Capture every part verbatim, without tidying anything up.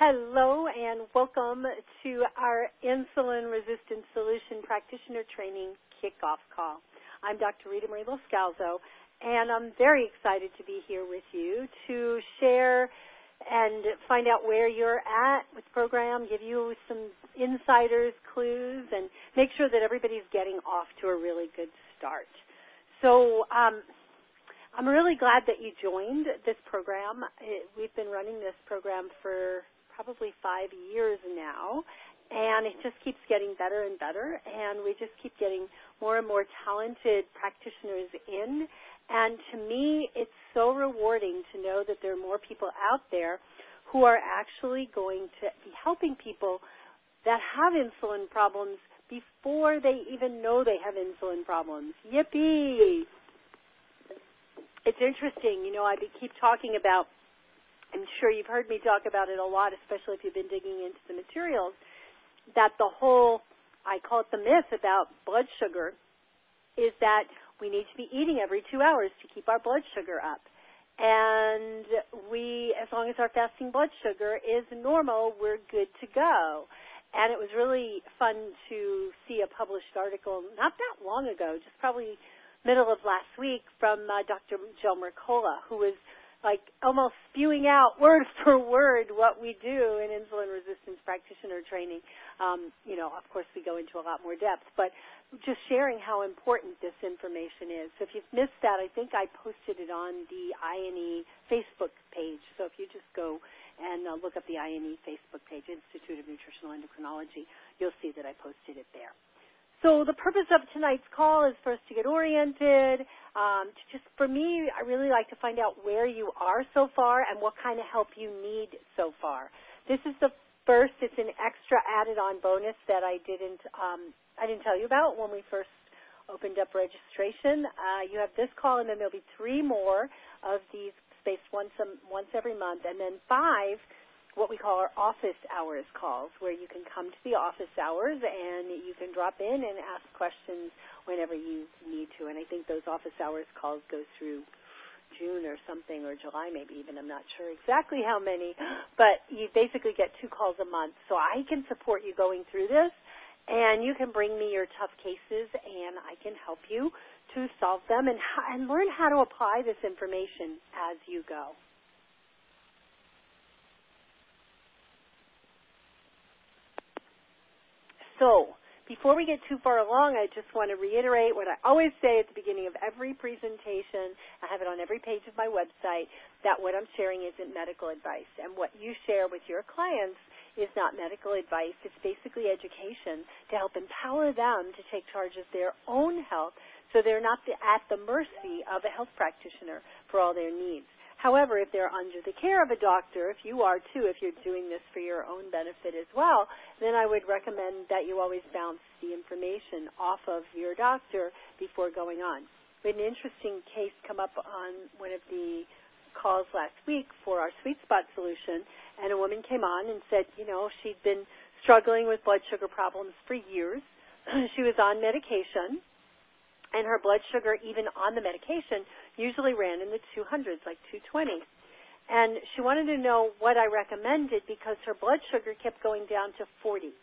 Hello and welcome to our Insulin Resistance Solution Practitioner Training Kickoff Call. I'm Doctor Rita Marie Loscalzo, and I'm very excited to be here with you to share and find out where you're at with the program, give you some insiders, clues, and make sure that everybody's getting off to a really good start. So um, I'm really glad that you joined this program. It, we've been running this program for probably five years now, and it just keeps getting better and better, and we just keep getting more and more talented practitioners in. And to me, it's so rewarding to know that there are more people out there who are actually going to be helping people that have insulin problems before they even know they have insulin problems. Yippee! It's interesting, you know, I keep talking about, I'm sure you've heard me talk about it a lot, especially if you've been digging into the materials, that the whole, I call it the myth about blood sugar, is that we need to be eating every two hours to keep our blood sugar up. And we, as long as our fasting blood sugar is normal, we're good to go. And it was really fun to see a published article not that long ago, just probably middle of last week, from uh, Doctor Joe Mercola, who was like almost spewing out word for word what we do in insulin resistance practitioner training. Um, you know, of course, we go into a lot more depth, but just sharing how important this information is. So if you've missed that, I think I posted it on the I N E Facebook page. So if you just go and uh, look up the I N E Facebook page, Institute of Nutritional Endocrinology, you'll see that I posted it there. So the purpose of tonight's call is for us to get oriented. Um, to just for me, I really like to find out where you are so far and what kind of help you need so far. This is the first. It's an extra added-on bonus that I didn't um, I didn't tell you about when we first opened up registration. Uh, you have this call, and then there'll be three more of these spaced once a, once every month, and then five what we call our office hours calls, where you can come to the office hours and you can drop in and ask questions whenever you need to. And I think those office hours calls go through June or something, or July maybe even. I'm not sure exactly how many, but you basically get two calls a month. So I can support you going through this, and you can bring me your tough cases, and I can help you to solve them and, and learn how to apply this information as you go. So, before we get too far along, I just want to reiterate what I always say at the beginning of every presentation. I have it on every page of my website, that what I'm sharing isn't medical advice. And what you share with your clients is not medical advice. It's basically education to help empower them to take charge of their own health so they're not at the mercy of a health practitioner for all their needs. However, if they're under the care of a doctor, if you are too, if you're doing this for your own benefit as well, then I would recommend that you always bounce the information off of your doctor before going on. We had an interesting case come up on one of the calls last week for our Sweet Spot solution, and a woman came on and said, you know, she'd been struggling with blood sugar problems for years. She was on medication, and her blood sugar, even on the medication, usually ran in the two hundreds, like two twenty. And she wanted to know what I recommended because her blood sugar kept going down to forty.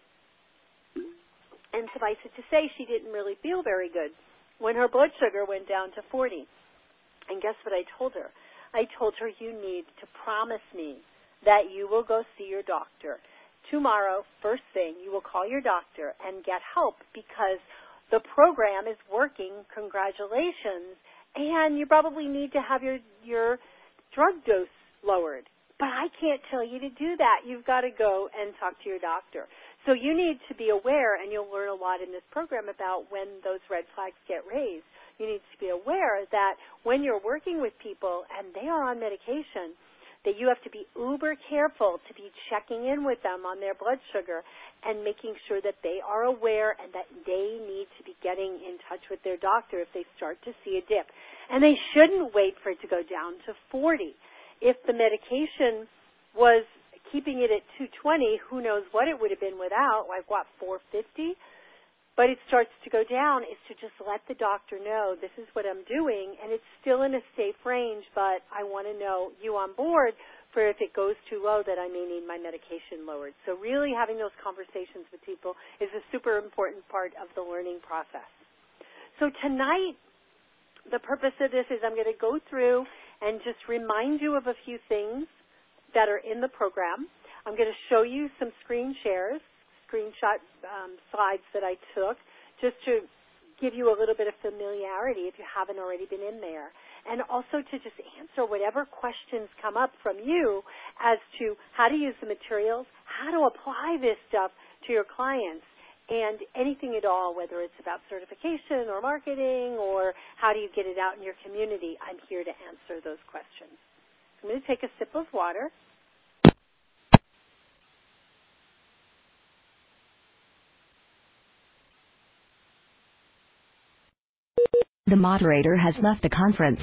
And suffice it to say, she didn't really feel very good when her blood sugar went down to forty. And guess what I told her? I told her, you need to promise me that you will go see your doctor. Tomorrow, first thing, you will call your doctor and get help because the program is working. Congratulations. And you probably need to have your, your drug dose lowered. But I can't tell you to do that. You've got to go and talk to your doctor. So you need to be aware, and you'll learn a lot in this program about when those red flags get raised. You need to be aware that when you're working with people and they are on medication, that you have to be uber careful to be checking in with them on their blood sugar and making sure that they are aware and that they need to be getting in touch with their doctor if they start to see a dip. And they shouldn't wait for it to go down to forty. If the medication was keeping it at two twenty, who knows what it would have been without, like what, four fifty? But it starts to go down, is to just let the doctor know this is what I'm doing, and it's still in a safe range, but I want to know you on board for if it goes too low that I may need my medication lowered. So really having those conversations with people is a super important part of the learning process. So tonight, the purpose of this is I'm going to go through and just remind you of a few things that are in the program. I'm going to show you some screen shares, screenshot um, slides that I took, just to give you a little bit of familiarity if you haven't already been in there. And also to just answer whatever questions come up from you as to how to use the materials, how to apply this stuff to your clients, and anything at all, whether it's about certification or marketing or how do you get it out in your community. I'm here to answer those questions. I'm going to take a sip of water. The moderator has left the conference.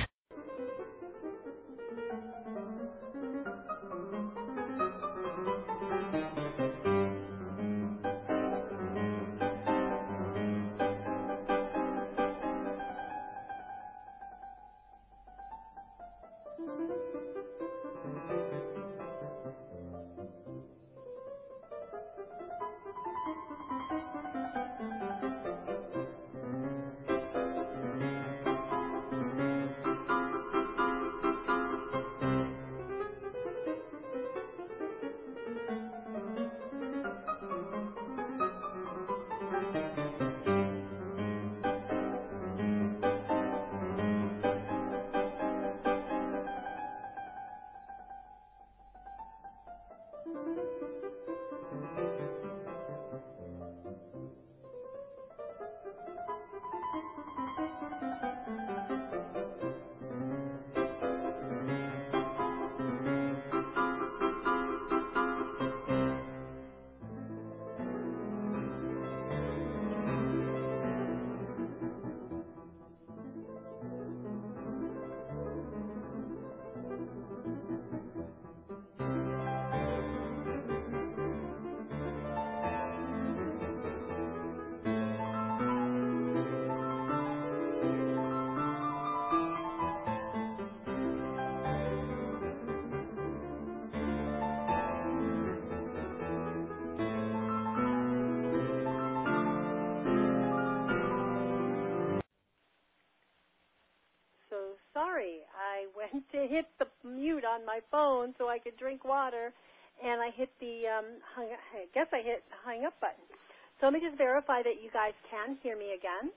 So sorry, I went to hit the mute on my phone so I could drink water, and I hit the, um, hung, I guess I hit the hang up button. So let me just verify that you guys can hear me again.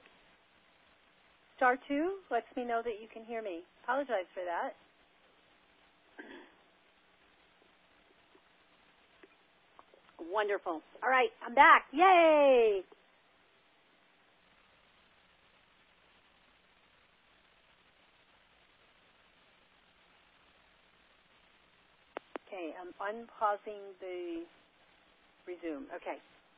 Star two lets me know that you can hear me. Apologize for that. Wonderful. All right, I'm back. Yay! Okay, I'm unpausing the resume. Okay.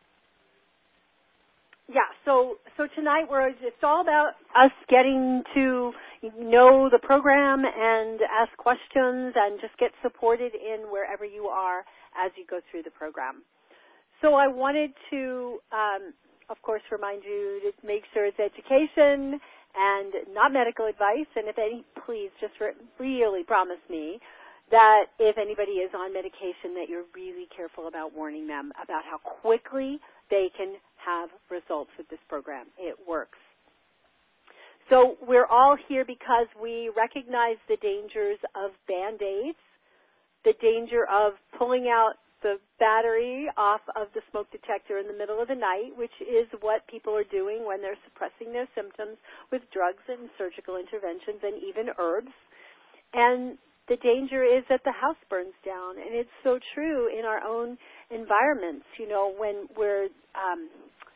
Yeah, so so tonight we're it's all about us getting to know the program and ask questions and just get supported in wherever you are as you go through the program. So I wanted to, um, of course, remind you to make sure it's education and not medical advice. And if any, please just re- really promise me that if anybody is on medication that you're really careful about warning them about how quickly they can have results with this program. It works. So we're all here because we recognize the dangers of Band-Aids, the danger of pulling out the battery off of the smoke detector in the middle of the night, which is what people are doing when they're suppressing their symptoms with drugs and surgical interventions and even herbs. And the danger is that the house burns down, and it's so true in our own environments. You know, when we're, um,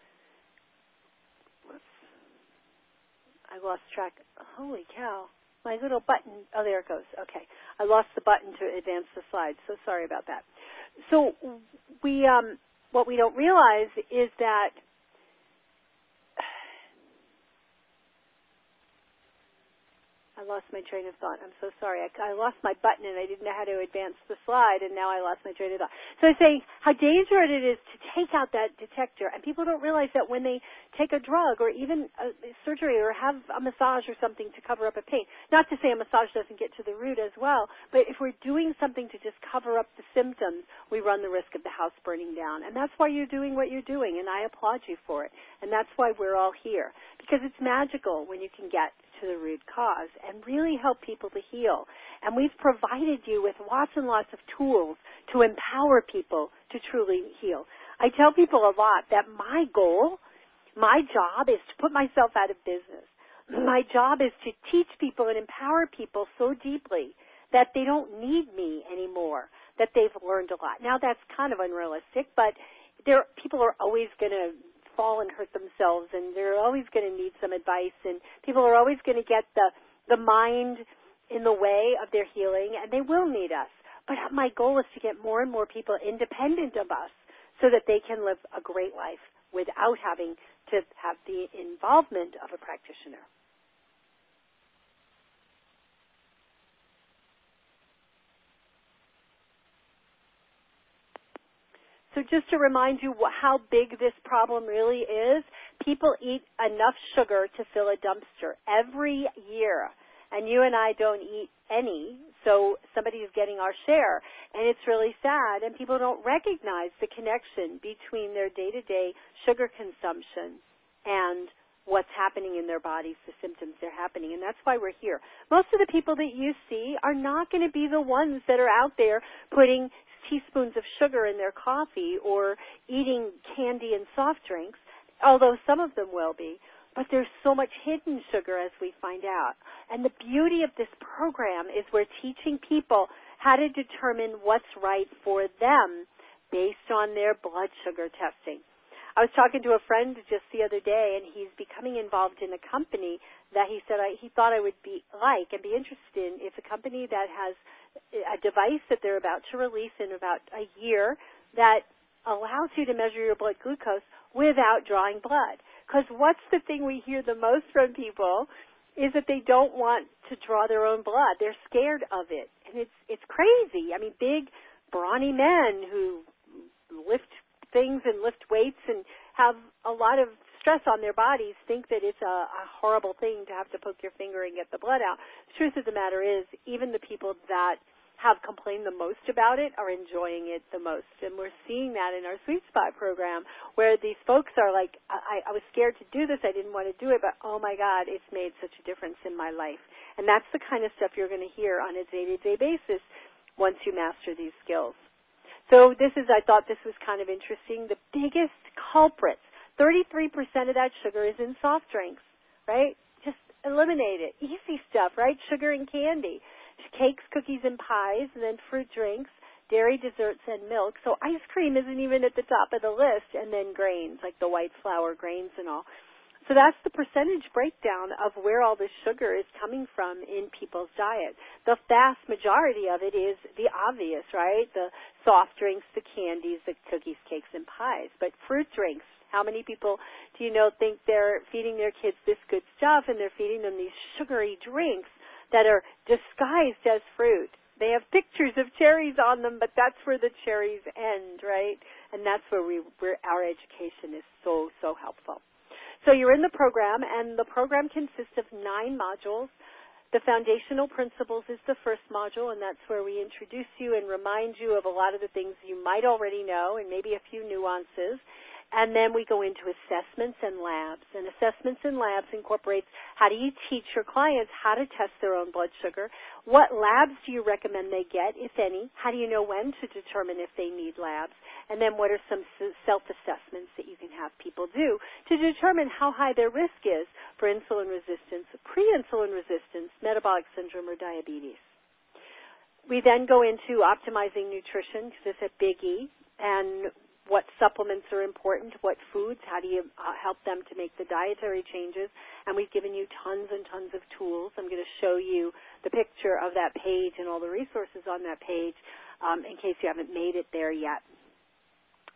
whoops, I lost track. Holy cow. My little button, oh, there it goes. Okay. I lost the button to advance the slides, so sorry about that. So we, um, what we don't realize is that I lost my train of thought. I'm so sorry. I, I lost my button and I didn't know how to advance the slide, and now I lost my train of thought. So I was saying how dangerous it is to take out that detector, and people don't realize that when they take a drug or even a surgery or have a massage or something to cover up a pain, not to say a massage doesn't get to the root as well, but if we're doing something to just cover up the symptoms, we run the risk of the house burning down. And that's why you're doing what you're doing, and I applaud you for it. And that's why we're all here, because it's magical when you can get to the root cause and really help people to heal. And we've provided you with lots and lots of tools to empower people to truly heal. I tell people a lot that my goal, my job is to put myself out of business. My job is to teach people and empower people so deeply that they don't need me anymore, that they've learned a lot. Now that's kind of unrealistic, but there people are always going to fall and hurt themselves, and they're always going to need some advice, and people are always going to get the the mind in the way of their healing, and they will need us. But my goal is to get more and more people independent of us so that they can live a great life without having to have the involvement of a practitioner. So just to remind you how big this problem really is, people eat enough sugar to fill a dumpster every year. And you and I don't eat any, so somebody is getting our share. And it's really sad, and people don't recognize the connection between their day-to-day sugar consumption and what's happening in their bodies, the symptoms they're happening. And that's why we're here. Most of the people that you see are not going to be the ones that are out there putting teaspoons of sugar in their coffee or eating candy and soft drinks, although some of them will be. But there's so much hidden sugar, as we find out. And the beauty of this program is we're teaching people how to determine what's right for them based on their blood sugar testing. I was talking to a friend just the other day, and he's becoming involved in a company that he said I, he thought I would be like and be interested in. It's a company that has a device that they're about to release in about a year that allows you to measure your blood glucose without drawing blood. Because what's the thing we hear the most from people is that they don't want to draw their own blood. They're scared of it. And it's it's crazy. I mean, big, brawny men who lift things and lift weights and have a lot of stress on their bodies think that it's a, a horrible thing to have to poke your finger and get the blood out. The truth of the matter is, even the people that have complained the most about it are enjoying it the most. And we're seeing that in our Sweet Spot program, where these folks are like, I, I was scared to do this, I didn't want to do it, but oh my God, it's made such a difference in my life. And that's the kind of stuff you're going to hear on a day-to-day basis once you master these skills. So this is, I thought this was kind of interesting. The biggest culprits, thirty-three percent of that sugar is in soft drinks, right? Just eliminate it. Easy stuff, right? Sugar and candy. Cakes, cookies, and pies, and then fruit drinks, dairy, desserts, and milk. So ice cream isn't even at the top of the list, and then grains, like the white flour grains and all. So that's the percentage breakdown of where all this sugar is coming from in people's diet. The vast majority of it is the obvious, right? The soft drinks, the candies, the cookies, cakes, and pies. But fruit drinks, how many people do you know think they're feeding their kids this good stuff, and they're feeding them these sugary drinks that are disguised as fruit? They have pictures of cherries on them, but that's where the cherries end, right? And that's where we, where our education is so, so helpful. So you're in the program, and the program consists of nine modules. The foundational principles is the first module, and that's where we introduce you and remind you of a lot of the things you might already know and maybe a few nuances. And then we go into assessments and labs. And assessments and labs incorporates how do you teach your clients how to test their own blood sugar? What labs do you recommend they get, if any? How do you know when to determine if they need labs? And then what are some self-assessments that you can have people do to determine how high their risk is for insulin resistance, pre-insulin resistance, metabolic syndrome, or diabetes? We then go into optimizing nutrition, because it's a biggie, and what supplements are important, what foods, how do you uh, help them to make the dietary changes. And we've given you tons and tons of tools. I'm going to show you the picture of that page and all the resources on that page um, in case you haven't made it there yet.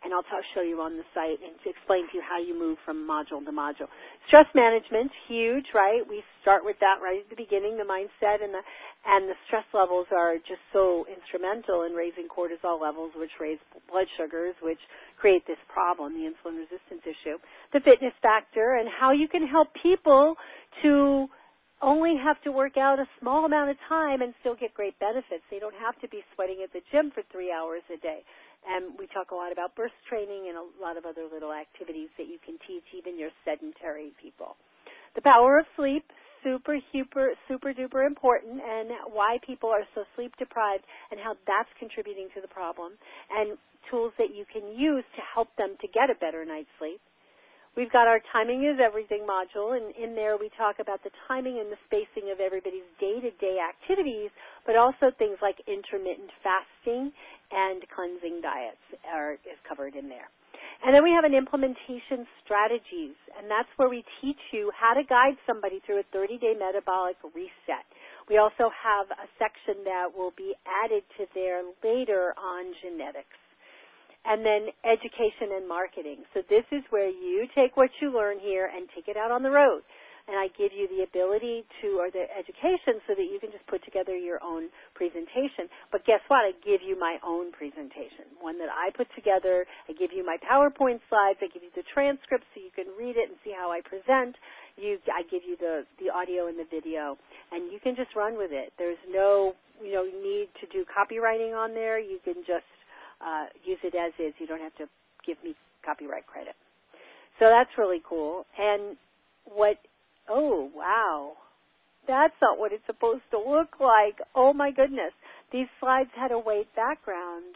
and I'll t- show you on the site and to explain to you how you move from module to module. Stress management, huge, right? We start with that right at the beginning, the mindset, and the and the stress levels are just so instrumental in raising cortisol levels, which raise blood sugars, which create this problem, the insulin resistance issue. The fitness factor and how you can help people to only have to work out a small amount of time and still get great benefits. They don't have to be sweating at the gym for three hours a day. And we talk a lot about burst training and a lot of other little activities that you can teach even your sedentary people. The power of sleep, super, super, super duper important, and why people are so sleep deprived and how that's contributing to the problem, and tools that you can use to help them to get a better night's sleep. We've got our Timing is Everything module, and in there we talk about the timing and the spacing of everybody's day-to-day activities, but also things like intermittent fasting and cleansing diets are is covered in there. And then we have an implementation strategies, and that's where we teach you how to guide somebody through a thirty-day metabolic reset. We also have a section that will be added to there later on genetics. And then education and marketing. So this is where you take what you learn here and take it out on the road. And I give you the ability to, or the education, so that you can just put together your own presentation. But guess what? I give you my own presentation, one that I put together. I give you my PowerPoint slides. I give you the transcript so you can read it and see how I present. You, I give you the, the audio and the video, and you can just run with it. There's no, you know, need to do copywriting on there. You can just Uh, use it as is. You don't have to give me copyright credit. So that's really cool. And what, oh, wow. That's not what it's supposed to look like. Oh, my goodness. These slides had a white background.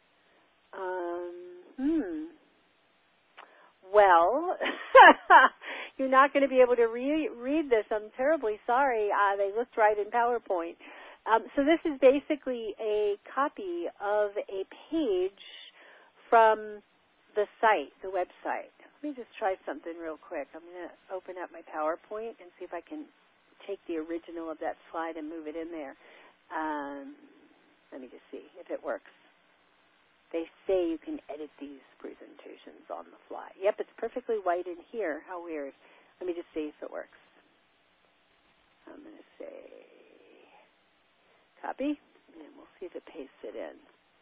Um, hmm. Well, you're not going to be able to re- read this. I'm terribly sorry. Uh, they looked right in PowerPoint. Um, so this is basically a copy of a page from the site, the website. Let me just try something real quick. I'm going to open up my PowerPoint and see if I can take the original of that slide and move it in there. Um, let me just see if it works. They say you can edit these presentations on the fly. Yep, it's perfectly white in here. How weird. Let me just see if it works. I'm going to say copy, and we'll see if it pastes it in.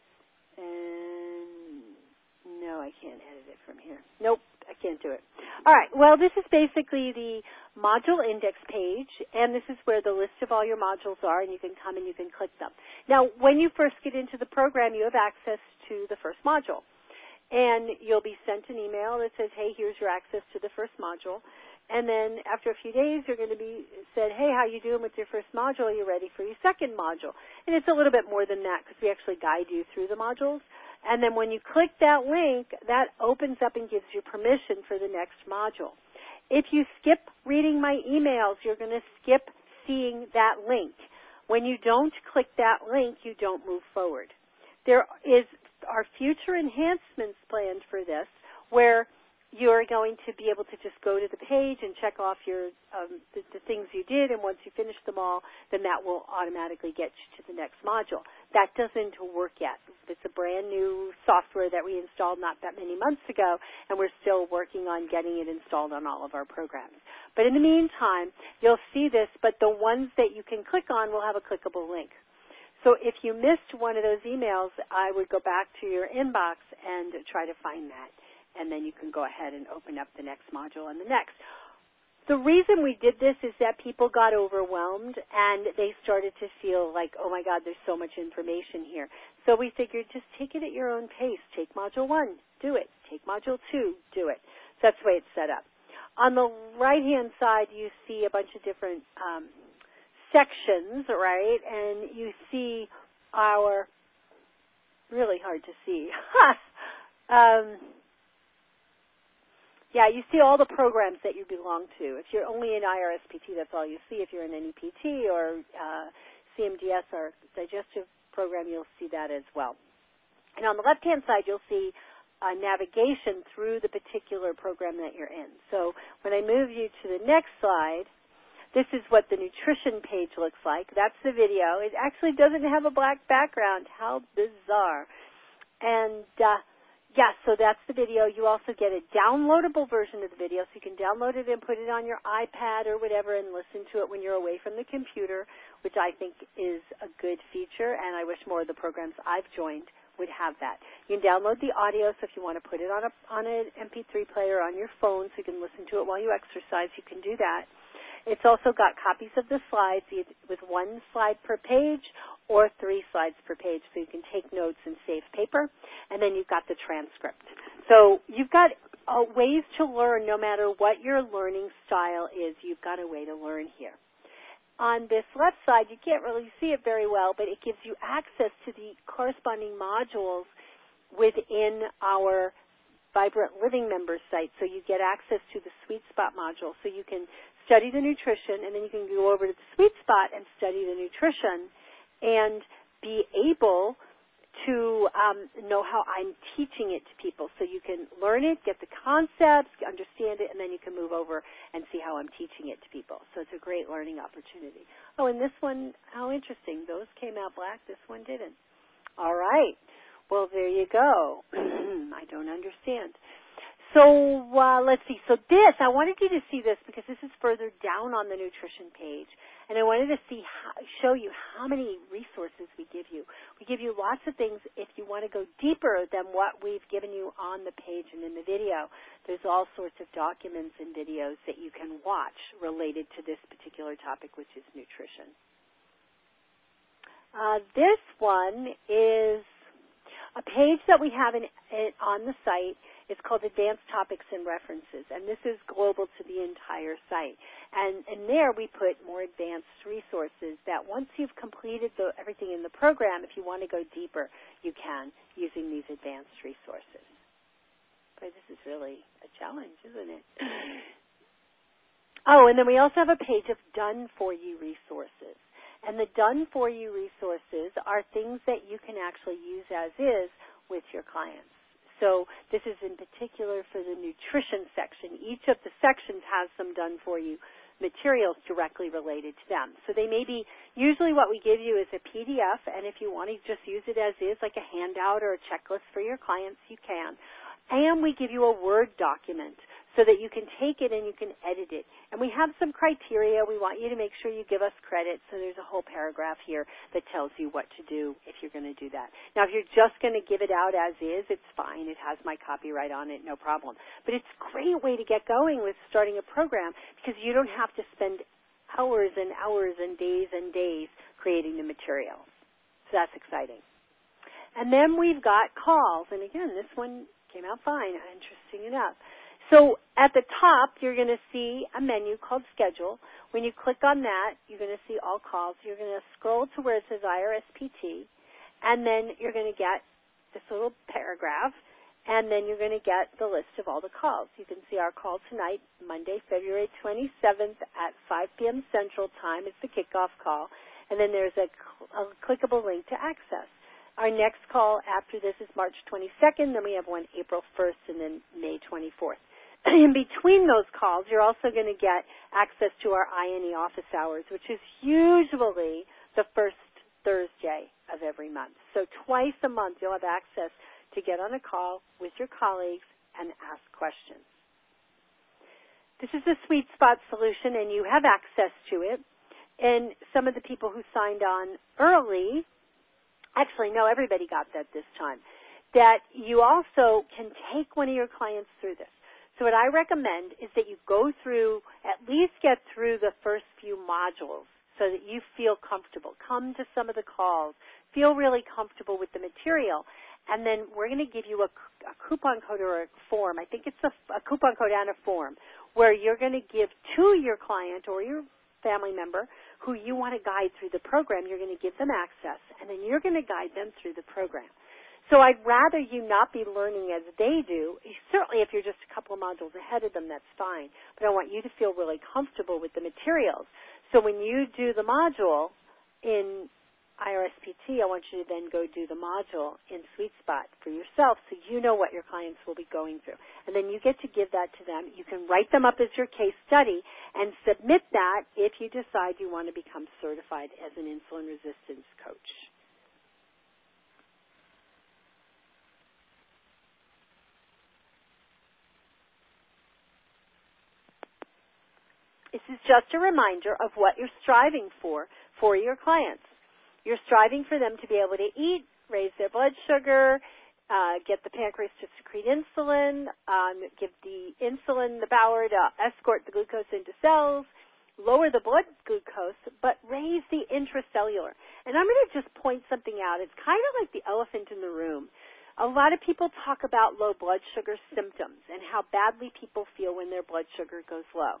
And no, I can't edit it from here. Nope, I can't do it. All right, well, this is basically the module index page, and this is where the list of all your modules are, and you can come and you can click them. Now, when you first get into the program, you have access to the first module, and you'll be sent an email that says, hey, here's your access to the first module. And then after a few days, you're going to be said, hey, how you doing with your first module? Are you ready for your second module? And it's a little bit more than that because we actually guide you through the modules. And then when you click that link, that opens up and gives you permission for the next module. If you skip reading my emails, you're going to skip seeing that link. When you don't click that link, you don't move forward. There is are future enhancements planned for this where you're going to be able to just go to the page and check off your um, the, the things you did, and once you finish them all, then that will automatically get you to the next module. That doesn't work yet. It's a brand new software that we installed not that many months ago, and we're still working on getting it installed on all of our programs. But in the meantime, you'll see this, but the ones that you can click on will have a clickable link. So if you missed one of those emails, I would go back to your inbox and try to find that. And then you can go ahead and open up the next module and the next. The reason we did this is that people got overwhelmed and they started to feel like, oh my God, there's so much information here. So we figured just take it at your own pace. Take module one, do it. Take module two, do it. So that's the way it's set up. On the right-hand side, you see a bunch of different um, sections, right? And you see our, really hard to see. um, Yeah, you see all the programs that you belong to. If you're only in I R S P T, that's all you see. If you're in N E P T or uh, C M D S or digestive program, you'll see that as well. And on the left-hand side, you'll see uh, navigation through the particular program that you're in. So when I move you to the next slide, this is what the nutrition page looks like. That's the video. It actually doesn't have a black background. How bizarre. And uh, Yes, so that's the video. You also get a downloadable version of the video, so you can download it and put it on your iPad or whatever and listen to it when you're away from the computer, which I think is a good feature, and I wish more of the programs I've joined would have that. You can download the audio, so if you want to put it on a on an M P three player on your phone so you can listen to it while you exercise, you can do that. It's also got copies of the slides with one slide per page or three slides per page, so you can take notes and save paper. And then you've got the transcript. So you've got uh, ways to learn no matter what your learning style is. You've got a way to learn here. On this left side, you can't really see it very well, but it gives you access to the corresponding modules within our Vibrant Living Members site. So you get access to the Sweet Spot module. So you can study the nutrition, and then you can go over to the Sweet Spot and study the nutrition and be able to um, know how I'm teaching it to people. So you can learn it, get the concepts, understand it, and then you can move over and see how I'm teaching it to people. So it's a great learning opportunity. Oh, and this one, how interesting. Those came out black. This one didn't. All right. Well, there you go. I don't understand. So uh, let's see. So this, I wanted you to see this because this is further down on the nutrition page. And I wanted to see how, show you how many resources we give you. We give you lots of things if you want to go deeper than what we've given you on the page and in the video. There's all sorts of documents and videos that you can watch related to this particular topic, which is nutrition. Uh, this one is a page that we have in, in, on the site. It's called Advanced Topics and References, and this is global to the entire site. And, and there we put more advanced resources that once you've completed the, everything in the program, if you want to go deeper, you can using these advanced resources. But this is really a challenge, isn't it? Oh, and then we also have a page of done-for-you resources. And the done-for-you resources are things that you can actually use as is with your clients. So this is in particular for the nutrition section. Each of the sections has some done-for-you materials directly related to them. So they may be, usually what we give you is a P D F, and if you want to just use it as is, like a handout or a checklist for your clients, you can. And we give you a Word document so that you can take it and you can edit it. And we have some criteria. We want you to make sure you give us credit. So there's a whole paragraph here that tells you what to do if you're going to do that. Now, if you're just going to give it out as is, it's fine. It has my copyright on it, no problem. But it's a great way to get going with starting a program because you don't have to spend hours and hours and days and days creating the materials. So that's exciting. And then we've got calls. And again, this one came out fine, interesting enough. So at the top, you're going to see a menu called Schedule. When you click on that, you're going to see all calls. You're going to scroll to where it says I R S P T, and then you're going to get this little paragraph, and then you're going to get the list of all the calls. You can see our call tonight, Monday, February twenty-seventh at five p.m. Central Time. It's the kickoff call, and then there's a, a clickable link to access. Our next call after this is March twenty-second, then we have one April first, and then May twenty-fourth. In between those calls, you're also going to get access to our I N E office hours, which is usually the first Thursday of every month. So twice a month, you'll have access to get on a call with your colleagues and ask questions. This is the Sweet Spot solution, and you have access to it. And some of the people who signed on early, actually, no, everybody got that this time, that you also can take one of your clients through this. So what I recommend is that you go through, at least get through the first few modules so that you feel comfortable. Come to some of the calls. Feel really comfortable with the material. And then we're going to give you a, a coupon code or a form. I think it's a, a coupon code and a form where you're going to give to your client or your family member who you want to guide through the program. You're going to give them access, and then you're going to guide them through the program. So I'd rather you not be learning as they do. Certainly if you're just a couple of modules ahead of them, that's fine. But I want you to feel really comfortable with the materials. So when you do the module in I R S P T, I want you to then go do the module in Sweet Spot for yourself so you know what your clients will be going through. And then you get to give that to them. You can write them up as your case study and submit that if you decide you want to become certified as an insulin resistance coach. is just a reminder of what you're striving for for your clients. You're striving for them to be able to eat, raise their blood sugar, uh, get the pancreas to secrete insulin, um, give the insulin the power to escort the glucose into cells, lower the blood glucose, but raise the intracellular. And I'm going to just point something out. It's kind of like the elephant in the room. A lot of people talk about low blood sugar symptoms and how badly people feel when their blood sugar goes low.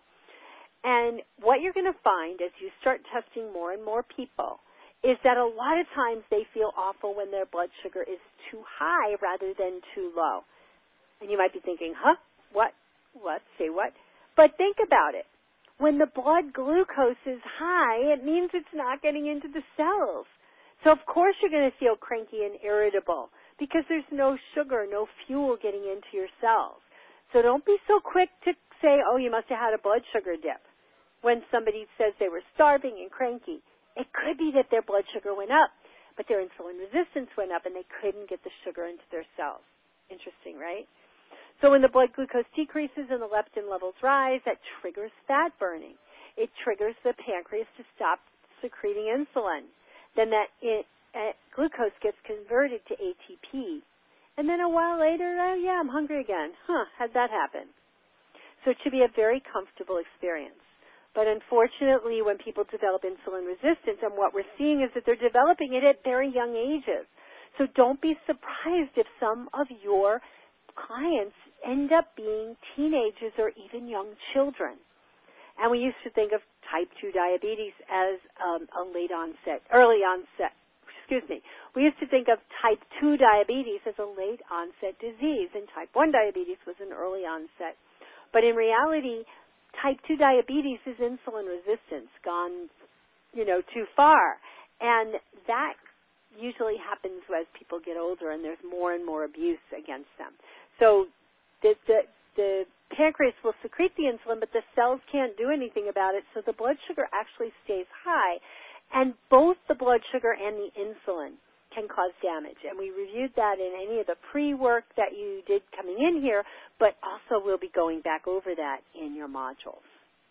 And what you're going to find as you start testing more and more people is that a lot of times they feel awful when their blood sugar is too high rather than too low. And you might be thinking, huh, what, what, say what? But think about it. When the blood glucose is high, it means it's not getting into the cells. So of course you're going to feel cranky and irritable because there's no sugar, no fuel getting into your cells. So don't be so quick to say, oh, you must have had a blood sugar dip when somebody says they were starving and cranky. It could be that their blood sugar went up, but their insulin resistance went up and they couldn't get the sugar into their cells. Interesting, right? So when the blood glucose decreases and the leptin levels rise, that triggers fat burning. It triggers the pancreas to stop secreting insulin. Then that it, uh, glucose gets converted to A T P. And then a while later, oh yeah, I'm hungry again. Huh, how'd that happen? So it should be a very comfortable experience. But unfortunately, when people develop insulin resistance, and what we're seeing is that they're developing it at very young ages. So don't be surprised if some of your clients end up being teenagers or even young children. And we used to think of type two diabetes as um, a late onset, early onset, excuse me. We used to think of type two diabetes as a late onset disease, and type one diabetes was an early onset. But in reality, type two diabetes is insulin resistance gone, you know, too far. And that usually happens as people get older and there's more and more abuse against them. So the, the, the pancreas will secrete the insulin, but the cells can't do anything about it, so the blood sugar actually stays high. And both the blood sugar and the insulin can cause damage. And we reviewed that in any of the pre-work that you did coming in here, but also we'll be going back over that in your modules.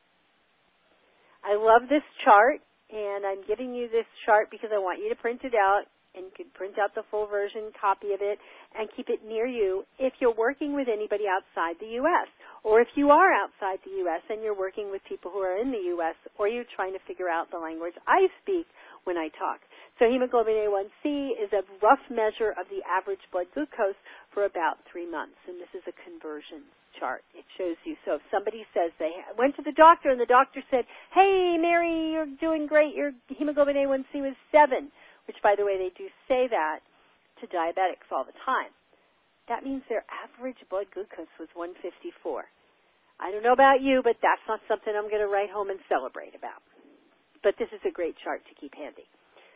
I love this chart, and I'm giving you this chart because I want you to print it out, and you can print out the full version copy of it and keep it near you if you're working with anybody outside the U S or if you are outside the U S and you're working with people who are in the U S or you're trying to figure out the language I speak when I talk. So hemoglobin A one C is a rough measure of the average blood glucose for about three months, and this is a conversion chart. It shows you. So if somebody says they went to the doctor and the doctor said, hey, Mary, you're doing great, your hemoglobin A one C was seven, which, by the way, they do say that to diabetics all the time. That means their average blood glucose was one fifty-four. I don't know about you, but that's not something I'm going to write home and celebrate about. But this is a great chart to keep handy.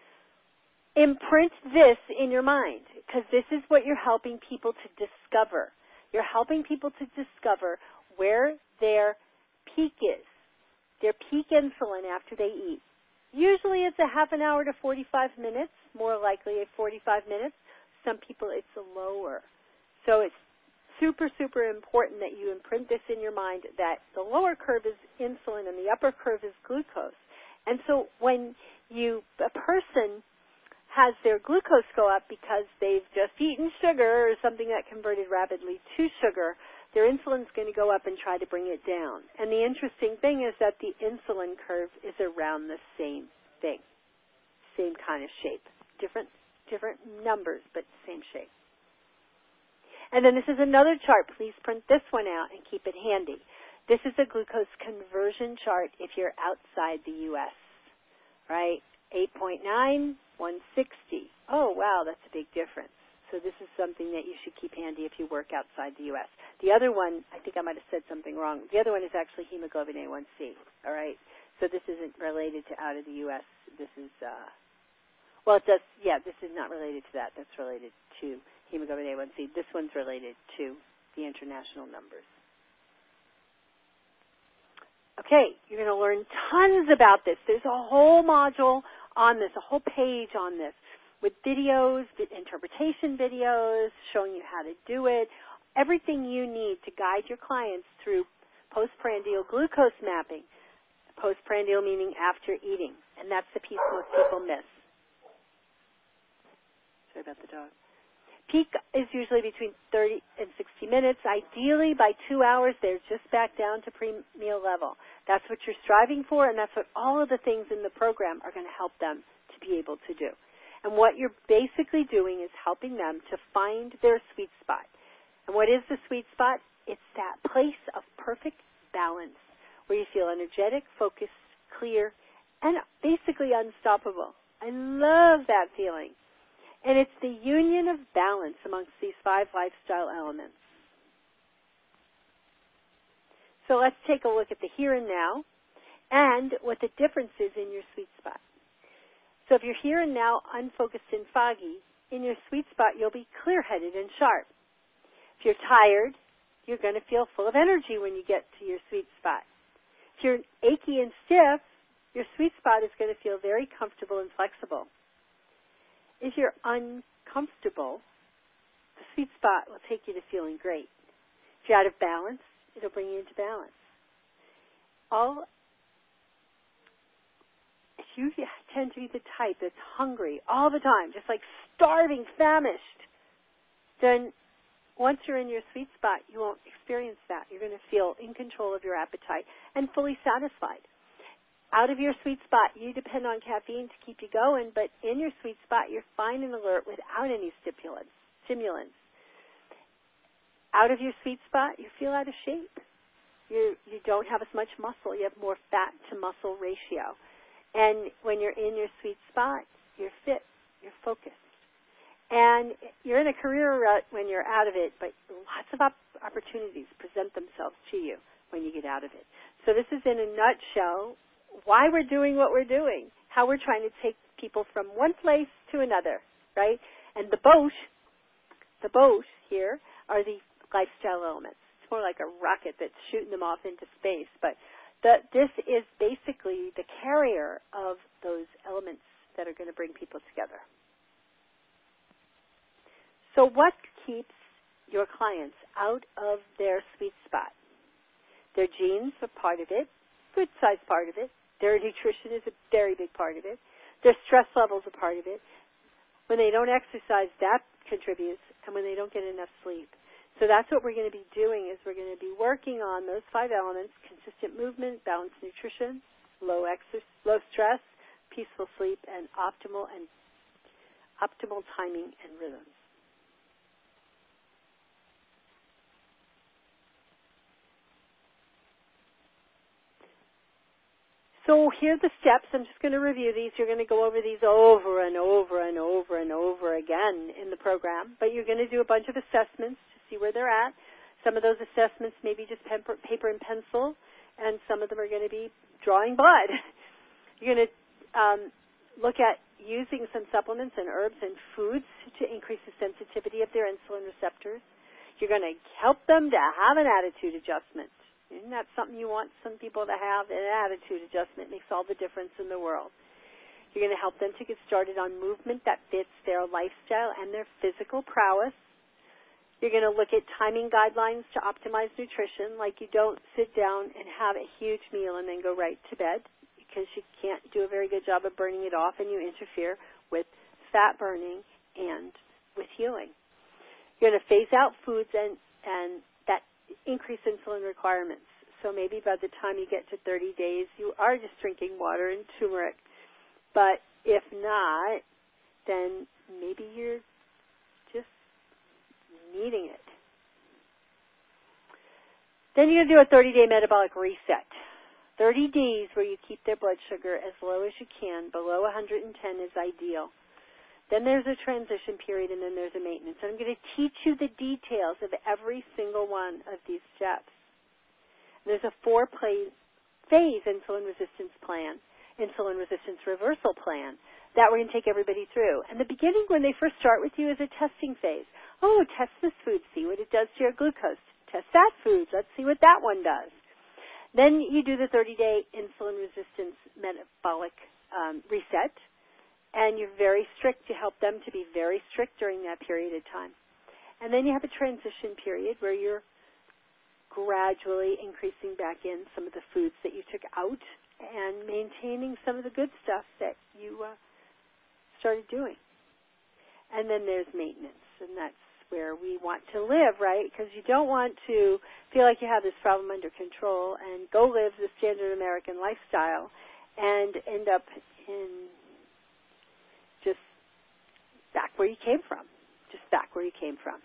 Imprint this in your mind, because this is what you're helping people to discover. You're helping people to discover where their peak is, their peak insulin after they eat. Usually it's a half an hour to forty-five minutes, more likely at forty-five minutes. Some people it's lower. So it's super, super important that you imprint this in your mind that the lower curve is insulin and the upper curve is glucose. And so when you, a person has their glucose go up because they've just eaten sugar or something that converted rapidly to sugar, their insulin's going to go up and try to bring it down. And the interesting thing is that the insulin curve is around the same thing, same kind of shape, different different numbers, but same shape. And then this is another chart. Please print this one out and keep it handy. This is a glucose conversion chart if you're outside the U S, right? eight point nine, one sixty. Oh, wow, that's a big difference. So this is something that you should keep handy if you work outside the U S. The other one, I think I might have said something wrong. The other one is actually hemoglobin A one C, all right? So this isn't related to out of the U S. This is, uh, well, it does, yeah, this is not related to that. That's related to hemoglobin A one C. This one's related to the international numbers. Okay, you're going to learn tons about this. There's a whole module on this, a whole page on this with videos, interpretation videos, showing you how to do it, everything you need to guide your clients through postprandial glucose mapping, Postprandial meaning after eating, and that's the piece most people miss. Sorry about the dog. Peak is usually between thirty and sixty minutes. Ideally, by two hours, they're just back down to pre-meal level. That's what you're striving for, and that's what all of the things in the program are going to help them to be able to do. And what you're basically doing is helping them to find their sweet spot. And what is the sweet spot? It's that place of perfect balance where you feel energetic, focused, clear, and basically unstoppable. I love that feeling. And it's the union of balance amongst these five lifestyle elements. So let's take a look at the here and now and what the difference is in your sweet spot. So if you're here and now unfocused and foggy, in your sweet spot you'll be clear-headed and sharp. If you're tired, you're going to feel full of energy when you get to your sweet spot. If you're achy and stiff, your sweet spot is going to feel very comfortable and flexible. If you're uncomfortable, the sweet spot will take you to feeling great. If you're out of balance, it'll bring you into balance. All, if you tend to be the type that's hungry all the time, just like starving, famished, then once you're in your sweet spot, you won't experience that. You're going to feel in control of your appetite and fully satisfied. Out of your sweet spot, you depend on caffeine to keep you going, but in your sweet spot, you're fine and alert without any stimulants. stimulants. Out of your sweet spot, you feel out of shape. You you don't have as much muscle. You have more fat to muscle ratio. And when you're in your sweet spot, you're fit, you're focused. And you're in a career rut when you're out of it, but lots of op- opportunities present themselves to you when you get out of it. So this is in a nutshell why we're doing what we're doing, how we're trying to take people from one place to another, right? And the boat, the boat here are the lifestyle elements. It's more like a rocket that's shooting them off into space, but the, this is basically the carrier of those elements that are going to bring people together. So what keeps your clients out of their sweet spot? Their genes are part of it, good size part of it. Their nutrition is a very big part of it. Their stress levels are part of it. When they don't exercise, that contributes, and when they don't get enough sleep. So that's what we're going to be doing is we're going to be working on those five elements: consistent movement, balanced nutrition, low exercise, low stress, peaceful sleep, and optimal and optimal timing and rhythms. So here are the steps. I'm just going to review these. You're going to go over these over and over and over and over again in the program. But you're going to do a bunch of assessments to see where they're at. Some of those assessments may be just paper and pencil, and some of them are going to be drawing blood. You're going to um, look at using some supplements and herbs and foods to increase the sensitivity of their insulin receptors. You're going to help them to have an attitude adjustment. Isn't that something you want some people to have? An attitude adjustment makes all the difference in the world. You're going to help them to get started on movement that fits their lifestyle and their physical prowess. You're going to look at timing guidelines to optimize nutrition, like you don't sit down and have a huge meal and then go right to bed, because you can't do a very good job of burning it off and you interfere with fat burning and with healing. You're going to phase out foods and, and that increase insulin requirements. So maybe by the time you get to thirty days, you are just drinking water and turmeric. But if not, then maybe you're just needing it. Then you're going to do a thirty-day metabolic reset. thirty days where you keep their blood sugar as low as you can. Below one hundred ten is ideal. Then there's a transition period, and then there's a maintenance. And I'm going to teach you the details of every single one of these steps. And there's a four-phase insulin resistance plan, insulin resistance reversal plan, that we're going to take everybody through. And the beginning, when they first start with you, is a testing phase. Oh, test this food, see what it does to your glucose. Test that food, let's see what that one does. Then you do the thirty-day insulin resistance metabolic um, reset. And you're very strict. You help them to be very strict during that period of time. And then you have a transition period where you're gradually increasing back in some of the foods that you took out and maintaining some of the good stuff that you uh, started doing. And then there's maintenance, and that's where we want to live, right? Because you don't want to feel like you have this problem under control and go live the standard American lifestyle and end up in just back where you came from, just back where you came from.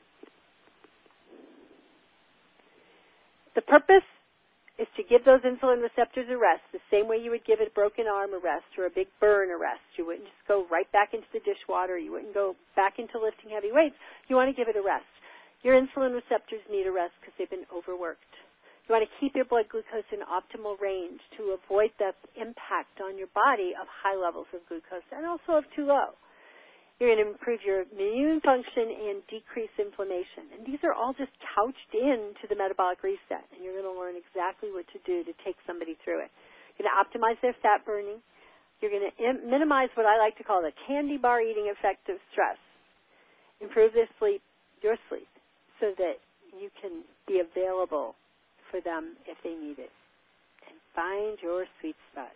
The purpose is to give those insulin receptors a rest the same way you would give a broken arm a rest or a big burn a rest. You wouldn't just go right back into the dishwater. You wouldn't go back into lifting heavy weights. You want to give it a rest. Your insulin receptors need a rest because they've been overworked. You want to keep your blood glucose in optimal range to avoid the impact on your body of high levels of glucose and also of too low. You're going to improve your immune function and decrease inflammation. And these are all just couched into the metabolic reset, and you're going to learn exactly what to do to take somebody through it. You're going to optimize their fat burning. You're going to im- minimize what I like to call the candy bar eating effect of stress. Improve their sleep, your sleep, so that you can be available for them if they need it. And find your sweet spot.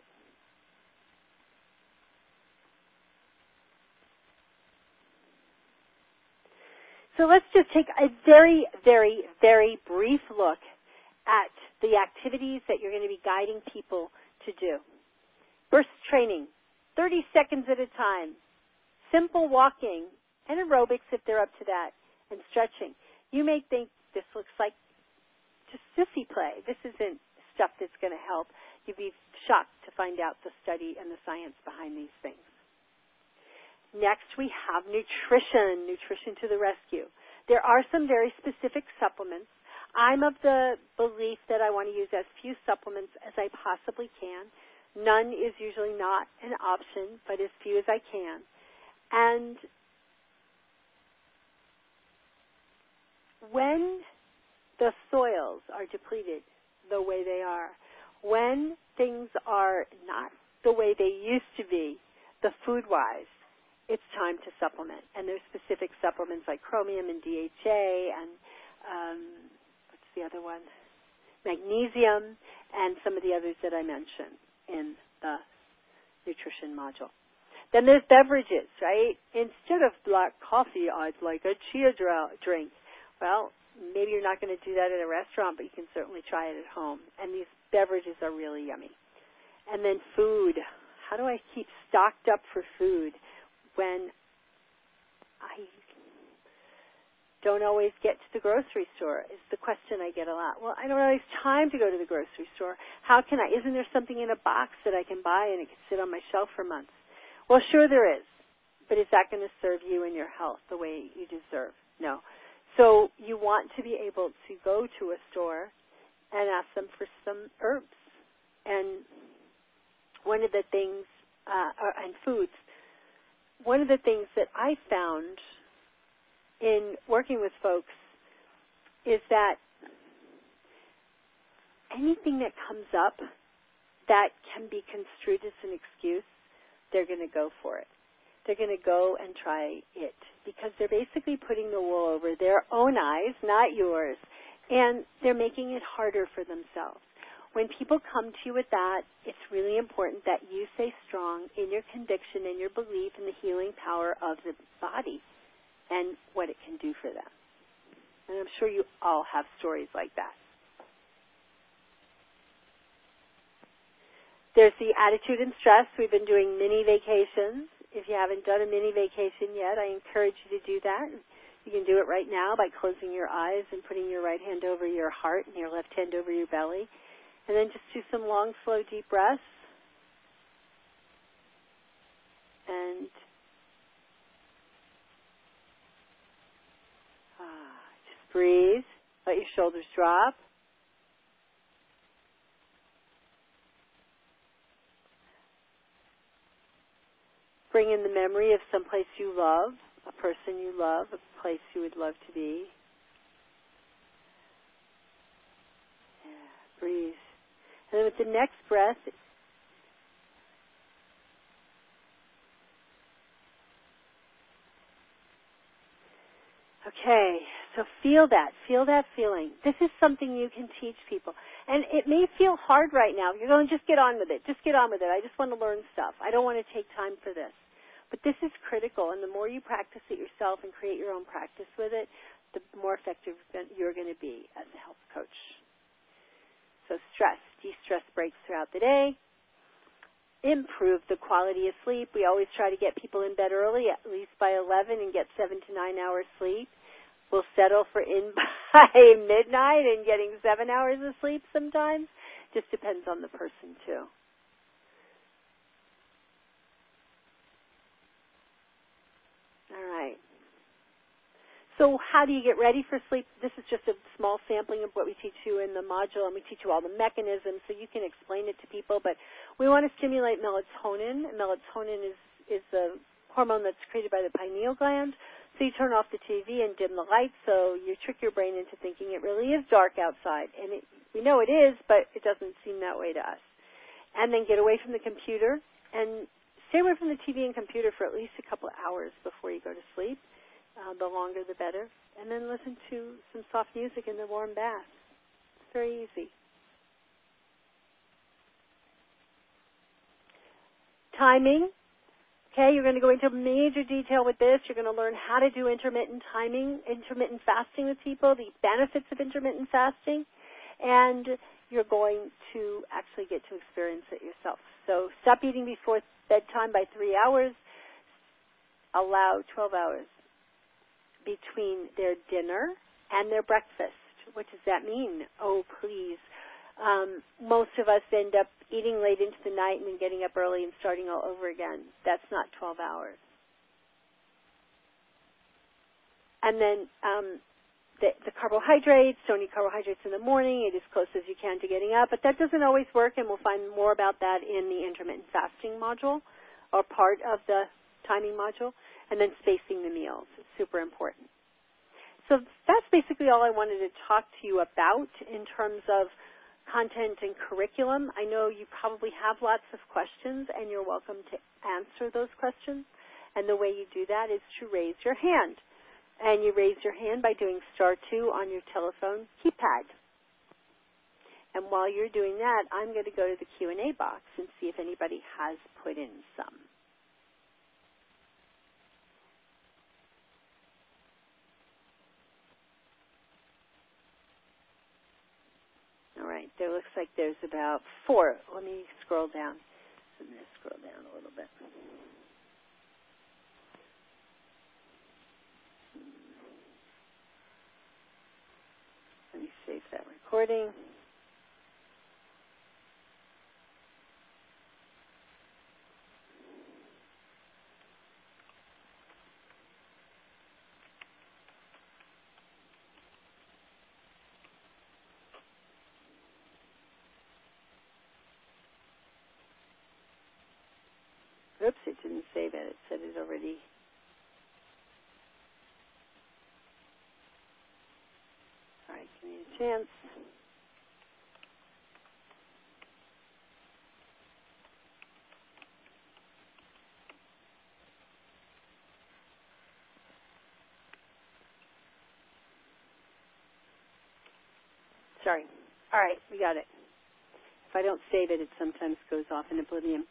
So let's just take a very, very, very brief look at the activities that you're going to be guiding people to do. Burst training, thirty seconds at a time, simple walking, and aerobics if they're up to that, and stretching. You may think this looks like just sissy play. This isn't stuff that's going to help. You'd be shocked to find out the study and the science behind these things. Next, we have nutrition, nutrition to the rescue. There are some very specific supplements. I'm of the belief that I want to use as few supplements as I possibly can. None is usually not an option, but as few as I can. And when the soils are depleted the way they are, when things are not the way they used to be, the food-wise, it's time to supplement. And there's specific supplements like chromium and D H A and um, what's the other one? Magnesium and some of the others that I mentioned in the nutrition module. Then there's beverages, right? Instead of black coffee, I'd like a chia drink. Well, maybe you're not going to do that at a restaurant, but you can certainly try it at home. And these beverages are really yummy. And then food. How do I keep stocked up for food when I don't always get to the grocery store is the question I get a lot. Well, I don't always have time to go to the grocery store. How can I? Isn't there something in a box that I can buy and it can sit on my shelf for months? Well, sure there is. But is that going to serve you and your health the way you deserve? No. So you want to be able to go to a store and ask them for some herbs. And one of the things, uh, and foods, one of the things that I found in working with folks is that anything that comes up that can be construed as an excuse, they're going to go for it. They're going to go and try it because they're basically putting the wool over their own eyes, not yours, and they're making it harder for themselves. When people come to you with that, it's really important that you stay strong in your conviction and your belief in the healing power of the body and what it can do for them. And I'm sure you all have stories like that. There's the attitude and stress. We've been doing mini vacations. If you haven't done a mini vacation yet, I encourage you to do that. You can do it right now by closing your eyes and putting your right hand over your heart and your left hand over your belly. And then just do some long, slow, deep breaths. And ah, just breathe. Let your shoulders drop. Bring in the memory of some place you love, a person you love, a place you would love to be. Yeah, breathe. And then with the next breath, okay, So feel that. Feel that feeling. This is something you can teach people. And it may feel hard right now. You're going, just get on with it. Just get on with it. I just want to learn stuff. I don't want to take time for this. But this is critical, and the more you practice it yourself and create your own practice with it, the more effective you're going to be as a health coach. So stress, de-stress breaks throughout the day. Improve the quality of sleep. We always try to get people in bed early, at least by eleven, and get seven to nine hours sleep. We'll settle for in by midnight and getting seven hours of sleep sometimes. Just depends on the person, too. All right. So how do you get ready for sleep? This is just a small sampling of what we teach you in the module, and we teach you all the mechanisms so you can explain it to people. But we want to stimulate melatonin. Melatonin is, is the hormone that's created by the pineal gland. So you turn off the T V and dim the lights, so you trick your brain into thinking it really is dark outside. And it, we know it is, but it doesn't seem that way to us. And then get away from the computer and stay away from the T V and computer for at least a couple of hours before you go to sleep. Uh, the longer, the better. And then listen to some soft music in the warm bath. It's very easy. Timing. Okay, you're going to go into major detail with this. You're going to learn how to do intermittent timing, intermittent fasting with people, the benefits of intermittent fasting, and you're going to actually get to experience it yourself. So stop eating before bedtime by three hours. Allow twelve hours between their dinner and their breakfast. What does that mean? Oh, please. Um, most of us end up eating late into the night and then getting up early and starting all over again. That's not twelve hours. And then um, the, the carbohydrates, don't eat carbohydrates in the morning. Eat as close as you can to getting up. But that doesn't always work, and we'll find more about that in the intermittent fasting module or part of the timing module. And then spacing the meals. It's super important. So that's basically all I wanted to talk to you about in terms of content and curriculum. I know you probably have lots of questions, and you're welcome to answer those questions. And the way you do that is to raise your hand. And you raise your hand by doing star two on your telephone keypad. And while you're doing that, I'm going to go to the Q and A box and see if anybody has put in some. All right, there looks like there's about four. Let me scroll down. Let me scroll down a little bit. Let me save that recording. Oops, it didn't save it. It said it already. All right, give me a chance. Sorry. All right, we got it. If I don't save it, it sometimes goes off in oblivion.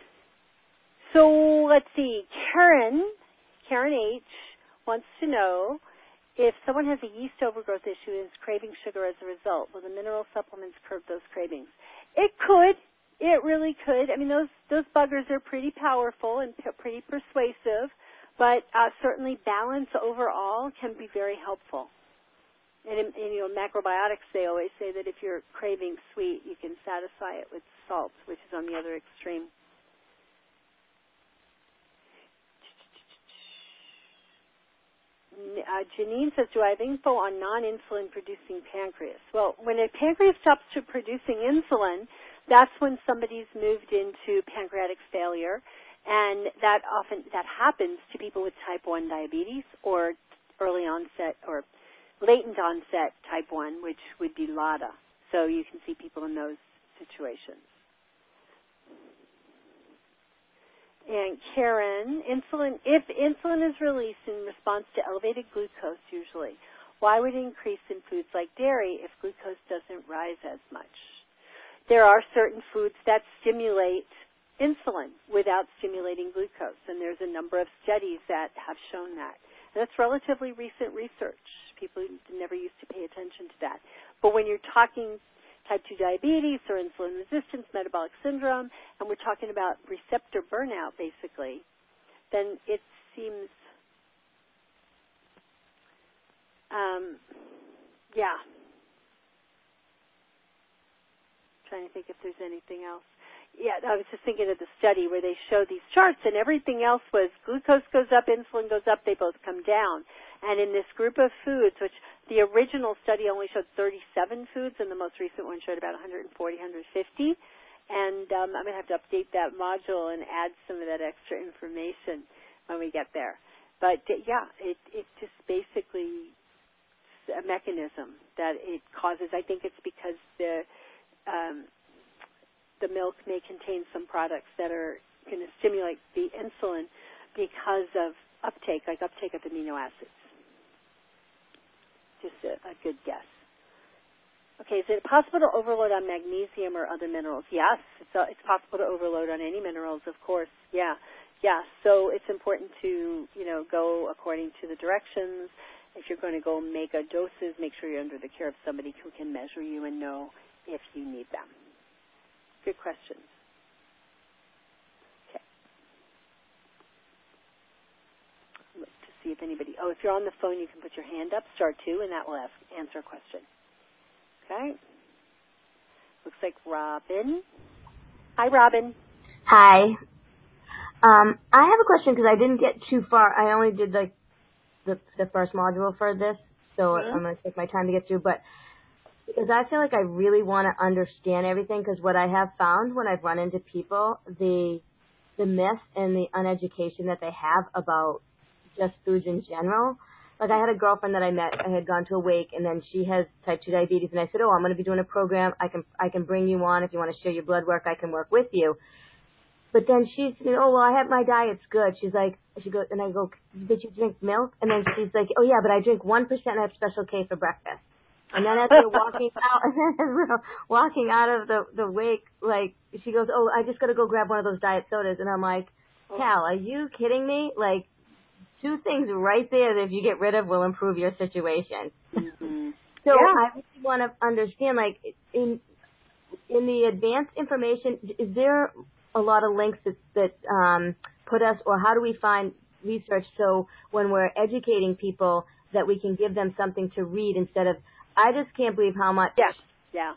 So let's see. Karen, Karen H. wants to know if someone has a yeast overgrowth issue and is craving sugar as a result, will the mineral supplements curb those cravings? It could. It really could. I mean, those those buggers are pretty powerful and p- pretty persuasive, but uh, certainly balance overall can be very helpful. And in, in you know, macrobiotics, they always say that if you're craving sweet, you can satisfy it with salt, which is on the other extreme. Uh, Janine says, do I have info on non-insulin producing pancreas? Well, when a pancreas stops to producing insulin, that's when somebody's moved into pancreatic failure, and that often that happens to people with type one diabetes or early onset or latent onset type one, which would be L A D A. So you can see people in those situations. And Karen, insulin, if insulin is released in response to elevated glucose usually, Why would it increase in foods like dairy if glucose doesn't rise as much? There are certain foods that stimulate insulin without stimulating glucose, and there's a number of studies that have shown that. And that's relatively recent research. People never used to pay attention to that. But when you're talking type two diabetes or insulin resistance, metabolic syndrome, and we're talking about receptor burnout, basically, then it seems, um, yeah. Trying to think if there's anything else. Yeah, I was just thinking of the study where they showed these charts, and everything else was glucose goes up, insulin goes up, they both come down. And in this group of foods, which the original study only showed thirty-seven foods, and the most recent one showed about one forty, one fifty. And um, I'm going to have to update that module and add some of that extra information when we get there. But, uh, yeah, it, it's just basically a mechanism that it causes. I think it's because the um, the milk may contain some products that are going to stimulate the insulin because of uptake, like uptake of amino acids. Just a, a good guess. Okay, is it possible to overload on magnesium or other minerals? Yes, it's, uh, it's possible to overload on any minerals, of course. Yeah, yeah. So it's important to, you know, go according to the directions. If you're going to go make a doses, make sure you're under the care of somebody who can measure you and know if you need them. Good questions. Okay. Look to see if anybody, oh, if you're on the phone, you can put your hand up, star two, and that will ask, answer a question. Okay. Looks like Robin. Hi, Robin. Hi. Um, I have a question because I didn't get too far. I only did like the the first module for this, so mm-hmm. I'm going to take my time to get through. But because I feel like I really want to understand everything, because what I have found when I've run into people, the the myth and the uneducation that they have about just foods in general. Like I had a girlfriend that I met, I had gone to a wake, and then she has type two diabetes, and I said, oh, I'm going to be doing a program. I can I can bring you on. If you want to share your blood work, I can work with you. But then she's, you know, oh, well, I have my diet's good. She's like, she goes, and I go, did you drink milk? And then she's like, oh, yeah, but I drink one percent and I have Special K for breakfast. And then as we're walking out, and then as we're walking out of the, the wake, like, she goes, oh, I just got to go grab one of those diet sodas. And I'm like, Cal, are you kidding me? Like, two things right there that if you get rid of will improve your situation. Mm-hmm. So yeah. I really want to understand, like, in in the advanced information, is there a lot of links that, that um, put us, or how do we find research so when we're educating people that we can give them something to read instead of, I just can't believe how much. Yeah, yeah.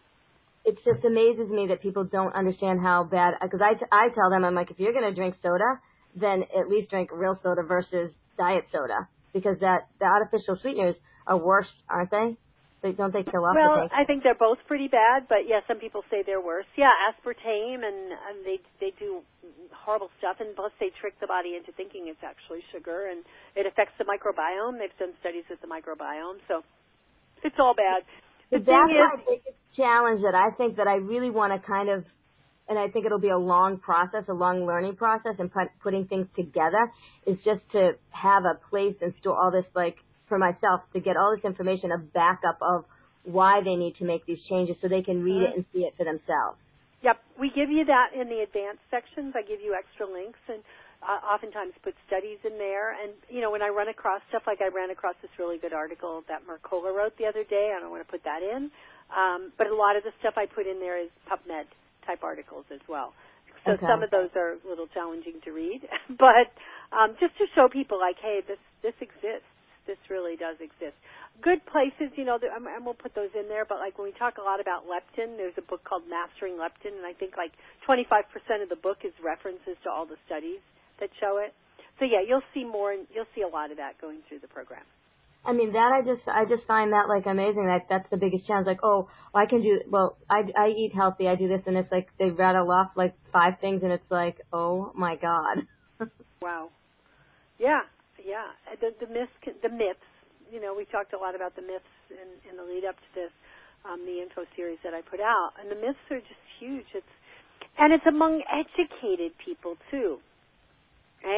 It just amazes me that people don't understand how bad, because I, t- I tell them, I'm like, if you're going to drink soda, then at least drink real soda versus diet soda, because that the artificial sweeteners are worse, aren't they? They don't they kill off well, the taste? I think they're both pretty bad, but yeah, some people say they're worse. Yeah, aspartame, and, and they they do horrible stuff, and plus they trick the body into thinking it's actually sugar, and it affects the microbiome. They've done studies with the microbiome, so it's all bad. The But that's thing is, my biggest challenge that I think that I really want to kind of, and I think it'll be a long process, a long learning process, and put, putting things together, is just to have a place and store all this, like, for myself, to get all this information, a backup of why they need to make these changes so they can read it and see it for themselves. Yep, we give you that in the advanced sections. I give you extra links and uh, oftentimes put studies in there. And, you know, when I run across stuff, like I ran across this really good article that Mercola wrote the other day. I don't want to put that in. Um, but a lot of the stuff I put in there is PubMed type articles as well. So okay. Some of those are a little challenging to read. But um, just to show people, like, hey, this, this exists. This really does exist. Good places, you know, and we'll put those in there, but like when we talk a lot about leptin, there's a book called Mastering Leptin, and I think like twenty-five percent of the book is references to all the studies that show it. So yeah, you'll see more, and you'll see a lot of that going through the program. I mean, that I just, I just find that like amazing. That that's the biggest challenge. Like, oh, I can do, well, I, I eat healthy, I do this, and it's like they rattle off like five things, and it's like, oh my God. Wow. Yeah. Yeah, the, the myths, the myths, you know, we talked a lot about the myths in, in the lead up to this, um, the info series that I put out, and the myths are just huge. It's, and it's among educated people too, right?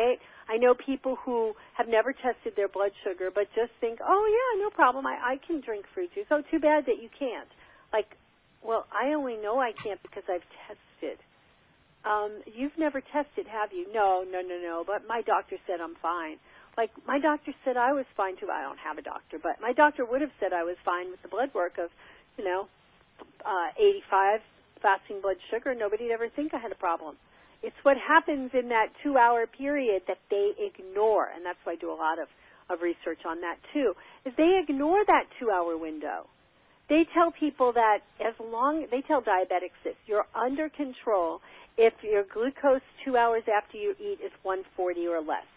I know people who have never tested their blood sugar but just think, oh, yeah, no problem, I, I can drink fruit juice. Oh, too bad that you can't. Like, well, I only know I can't because I've tested. Um, you've never tested, have you? No, no, no, no, but my doctor said I'm fine. Like, my doctor said I was fine, too. I don't have a doctor, but my doctor would have said I was fine with the blood work of, you know, uh, eighty-five fasting blood sugar. Nobody'd ever think I had a problem. It's what happens in that two-hour period that they ignore, and that's why I do a lot of, of research on that, too, is they ignore that two-hour window. They tell people that as long, they tell diabetics this, you're under control if your glucose two hours after you eat is one forty or less.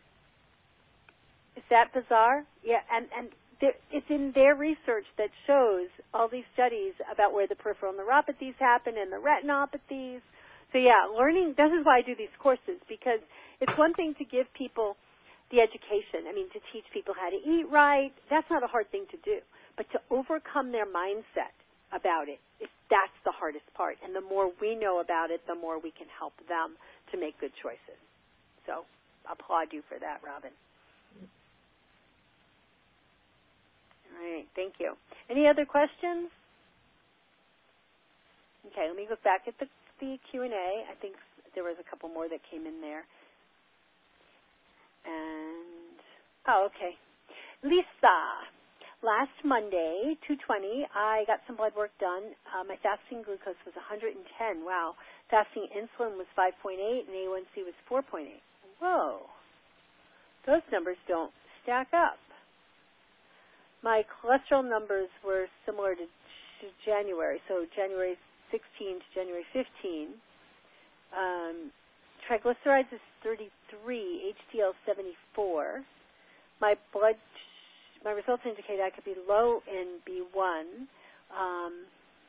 Is that bizarre? Yeah, and, and there, it's in their research that shows all these studies about where the peripheral neuropathies happen and the retinopathies. So, yeah, learning, this is why I do these courses, because it's one thing to give people the education, I mean, to teach people how to eat right. That's not a hard thing to do. But to overcome their mindset about it, it's, that's the hardest part. And the more we know about it, the more we can help them to make good choices. So, applaud you for that, Robin. All right, thank you. Any other questions? Okay, let me look back at the, the Q and A. I think there was a couple more that came in there. And, oh, okay. Lisa, last Monday, two twenty, I got some blood work done. Uh, my fasting glucose was one hundred ten. Wow. Fasting insulin was five point eight, and A one C was four point eight. Whoa. Those numbers don't stack up. My cholesterol numbers were similar to, to January, so January sixteenth to January fifteenth. Um, triglycerides is thirty-three, H D L seventy-four. My blood, my results indicate I could be low in B one. Um,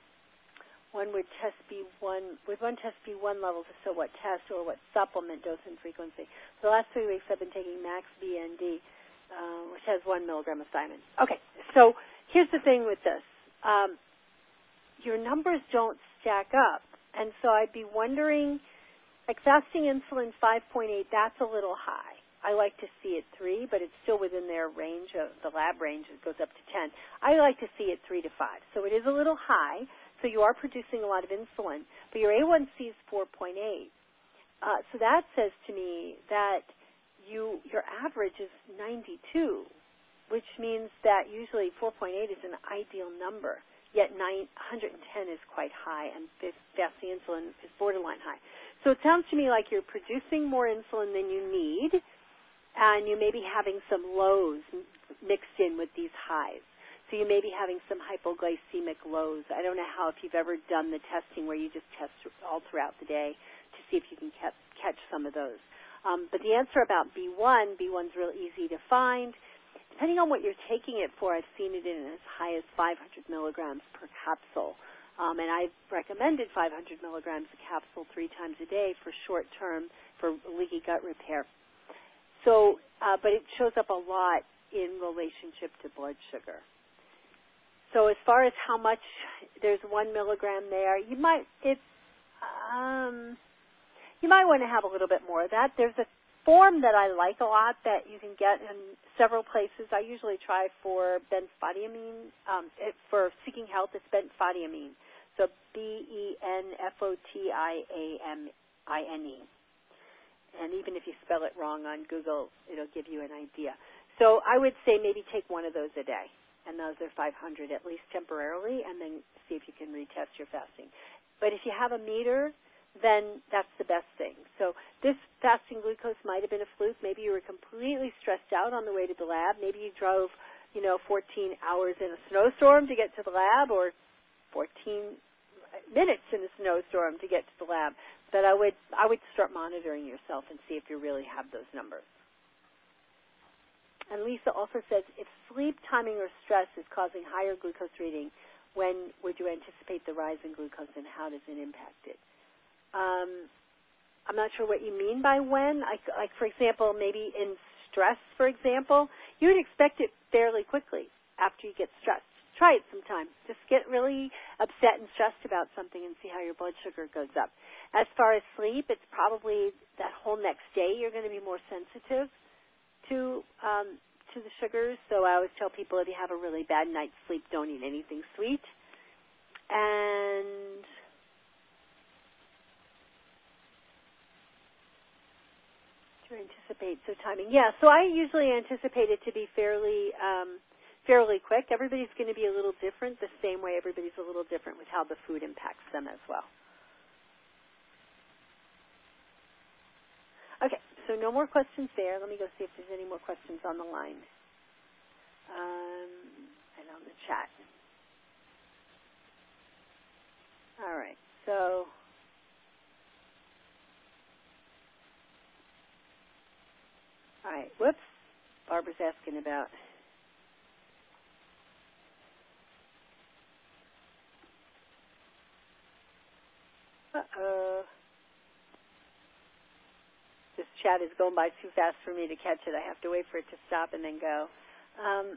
one would test B one, would one test B one levels, so what test or what supplement dose and frequency? For the last three weeks I've been taking Max B N D. Uh, which has one milligram of thiamine. Okay, so here's the thing with this. Um, your numbers don't stack up, and so I'd be wondering, like fasting insulin five point eight, that's a little high. I like to see it three, but it's still within their range, of the lab range. It goes up to ten. I like to see it three to five. So it is a little high, so you are producing a lot of insulin, but your A one C is four point eight. Uh, so that says to me that You, your average is ninety-two, which means that usually four point eight is an ideal number, yet nine, one hundred ten is quite high, and fasting insulin is borderline high. So it sounds to me like you're producing more insulin than you need, and you may be having some lows mixed in with these highs. So you may be having some hypoglycemic lows. I don't know how, if you've ever done the testing where you just test all throughout the day to see if you can catch, catch some of those. Um, but the answer about B one, B one's real easy to find. Depending on what you're taking it for, I've seen it in as high as five hundred milligrams per capsule. Um, and I've recommended five hundred milligrams a capsule three times a day for short-term, for leaky gut repair. So, uh, but it shows up a lot in relationship to blood sugar. So as far as how much, there's one milligram there, you might, it's, um... you might want to have a little bit more of that. There's a form that I like a lot that you can get in several places. I usually try for benfotiamine. Um, it, for seeking health, it's benfotiamine. So B E N F O T I A M I N E. And even if you spell it wrong on Google, it'll give you an idea. So I would say maybe take one of those a day. And those are five hundred at least temporarily, and then see if you can retest your fasting. But if you have a meter, then that's the best thing. So this fasting glucose might have been a fluke. Maybe you were completely stressed out on the way to the lab. Maybe you drove, you know, fourteen hours in a snowstorm to get to the lab, or fourteen minutes in a snowstorm to get to the lab. But I would, I would start monitoring yourself and see if you really have those numbers. And Lisa also says, if sleep, timing, or stress is causing higher glucose reading, when would you anticipate the rise in glucose, and how does it impact it? Um, I'm not sure what you mean by when. I, like, for example, maybe in stress, for example, you would expect it fairly quickly after you get stressed. Try it sometime. Just get really upset and stressed about something and see how your blood sugar goes up. As far as sleep, it's probably that whole next day you're going to be more sensitive to um, to the sugars. So I always tell people if you have a really bad night's sleep, don't eat anything sweet. And to anticipate so timing. Yeah, so I usually anticipate it to be fairly um, fairly quick. Everybody's going to be a little different, the same way everybody's a little different with how the food impacts them as well. Okay, so no more questions there. Let me go see if there's any more questions on the line um, and on the chat. All right, so all right, whoops, Barbara's asking about uh-oh. This chat is going by too fast for me to catch it. I have to wait for it to stop and then go. Um,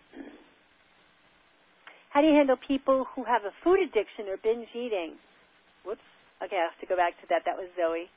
how do you handle people who have a food addiction or binge eating? Whoops. Okay, I have to go back to that. That was Zoe.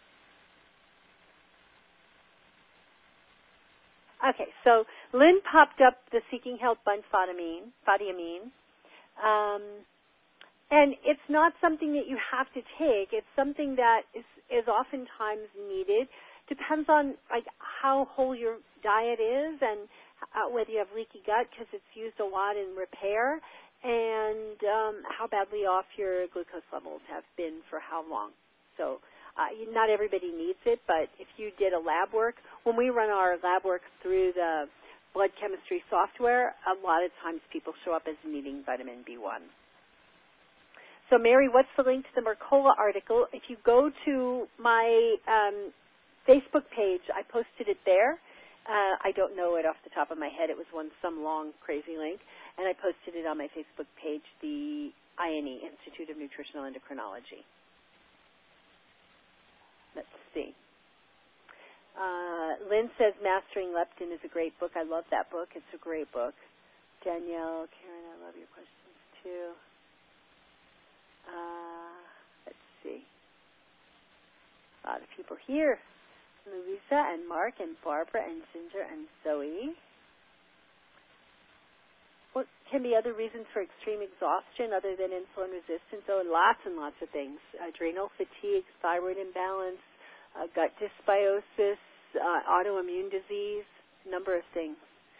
Okay, so Lynn popped up the Seeking Health Bunfodamine, Fodiamine. Um, and it's not something that you have to take. It's something that is, is oftentimes needed. Depends on like how whole your diet is and uh, whether you have leaky gut because it's used a lot in repair, and um, how badly off your glucose levels have been for how long. So uh, not everybody needs it, but if you did a lab work, when we run our lab work through the blood chemistry software, a lot of times people show up as needing vitamin B one. So Mary, what's the link to the Mercola article? If you go to my um, Facebook page, I posted it there. Uh, I don't know it off the top of my head. It was one some long, crazy link. And I posted it on my Facebook page, the I N E, Institute of Nutritional Endocrinology. Let's see. Uh, Lynn says Mastering Leptin is a great book. I love that book. It's a great book. Danielle, Karen, I love your questions too. Uh, let's see. A lot of people here. Louisa and Mark and Barbara and Ginger and Zoe. What can be other reasons for extreme exhaustion other than insulin resistance? Oh, lots and lots of things. Adrenal fatigue, thyroid imbalance, uh, gut dysbiosis, uh, autoimmune disease, a number of things.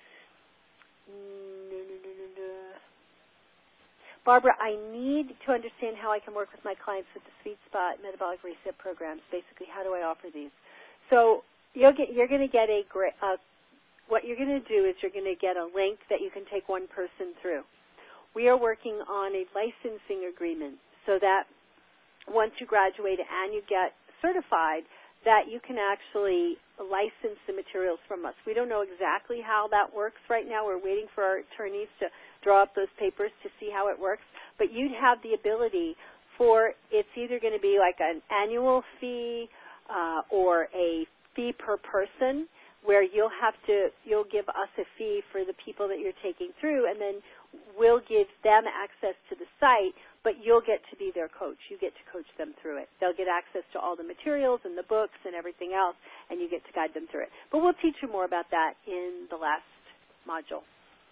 Barbara, I need to understand how I can work with my clients with the Sweet Spot metabolic reset programs. Basically, how do I offer these? So you'll get, you're going to get a great, uh, what you're going to do is you're going to get a link that you can take one person through. We are working on a licensing agreement so that once you graduate and you get certified, that you can actually license the materials from us. We don't know exactly how that works right now. We're waiting for our attorneys to draw up those papers to see how it works. But you'd have the ability for, it's either going to be like an annual fee, Uh, or a fee per person where you'll have to, you'll give us a fee for the people that you're taking through, and then we'll give them access to the site, but you'll get to be their coach. You get to coach them through it. They'll get access to all the materials and the books and everything else, and you get to guide them through it. But we'll teach you more about that in the last module.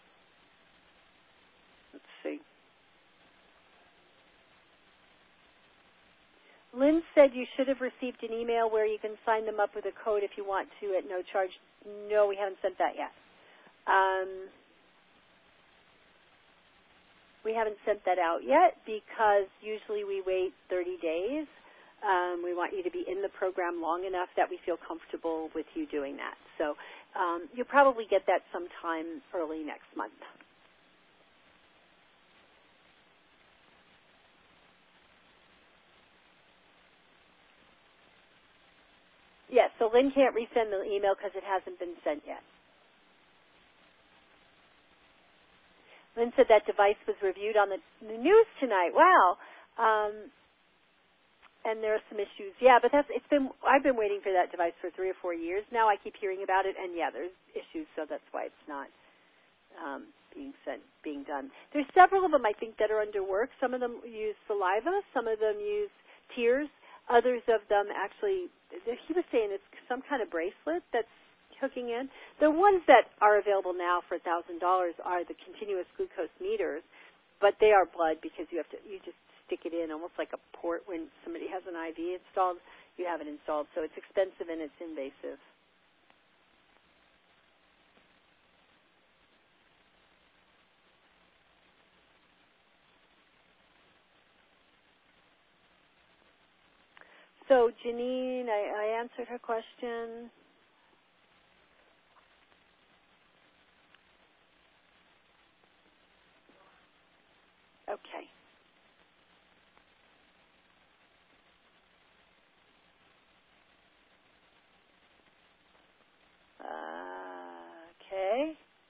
Let's see. Lynn said you should have received an email where you can sign them up with a code if you want to at no charge. No, we haven't sent that yet. Um, we haven't sent that out yet because usually we wait thirty days. Um, we want you to be in the program long enough that we feel comfortable with you doing that. So um, you'll probably get that sometime early next month. Yes, so Lynn can't resend the email because it hasn't been sent yet. Lynn said that device was reviewed on the, the news tonight. Wow. Um, and there are some issues. Yeah, but that's it's been I've been waiting for that device for three or four years now. I keep hearing about it, and yeah, there's issues, so that's why it's not um, being sent, being done. There's several of them, I think, that are under work. Some of them use saliva. Some of them use tears. Others of them actually, he was saying it's some kind of bracelet that's hooking in. The ones that are available now for one thousand dollars are the continuous glucose meters, but they are blood because you have to, you just stick it in almost like a port when somebody has an I V installed. You have it installed, so it's expensive and it's invasive. So Janine, I, I answered her question. Okay. Uh, okay.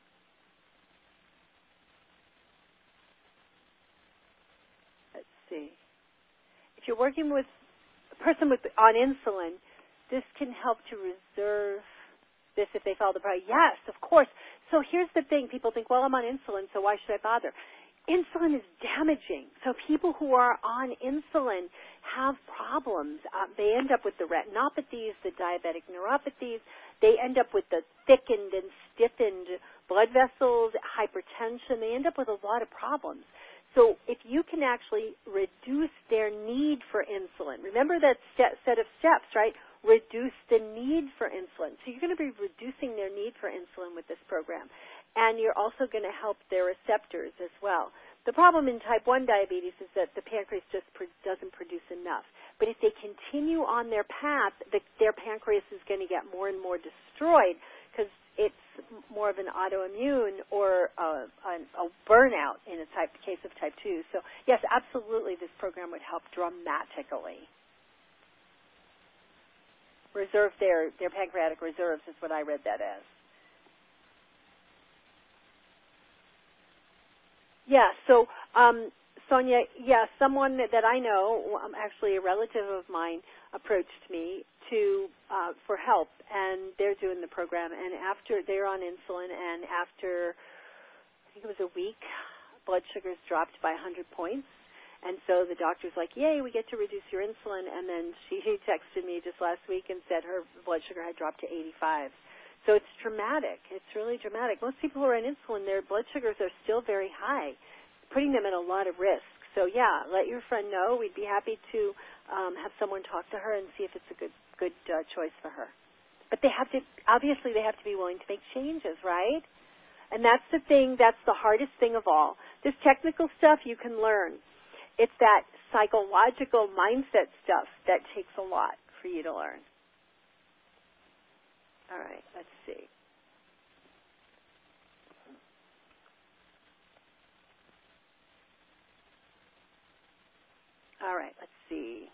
Let's see. If you're working with a person with on insulin, this can help to reserve this if they follow the product. Yes, of course. So here's the thing. People think, well, I'm on insulin, so why should I bother? Insulin is damaging. So people who are on insulin have problems. Uh, they end up with the retinopathies, the diabetic neuropathies. They end up with the thickened and stiffened blood vessels, hypertension. They end up with a lot of problems. So if you can actually reduce their need for insulin, remember that st- set of steps, right? Reduce the need for insulin. So you're going to be reducing their need for insulin with this program. And you're also going to help their receptors as well. The problem in type one diabetes is that the pancreas just pr- doesn't produce enough. But if they continue on their path, the, their pancreas is going to get more and more destroyed because it's more of an autoimmune or a, a, a burnout in a type, case of type two. So, yes, absolutely, this program would help dramatically. Reserve their, their pancreatic reserves is what I read that as. Yeah, so, um, Sonia, yeah, someone that I know, um, actually a relative of mine, approached me to uh, for help, and they're doing the program. And after they're on insulin, and after I think it was a week, blood sugars dropped by one hundred points. And so the doctor's like, "Yay, we get to reduce your insulin." And then she texted me just last week and said her blood sugar had dropped to eighty-five. So it's dramatic. It's really dramatic. Most people who are on insulin, their blood sugars are still very high, putting them at a lot of risk. So, yeah, let your friend know. We'd be happy to um, have someone talk to her and see if it's a good good uh, choice for her. But they have to, obviously, they have to be willing to make changes, right? And that's the thing, that's the hardest thing of all. This technical stuff you can learn. It's that psychological mindset stuff that takes a lot for you to learn. All right, let's see. All right, let's see.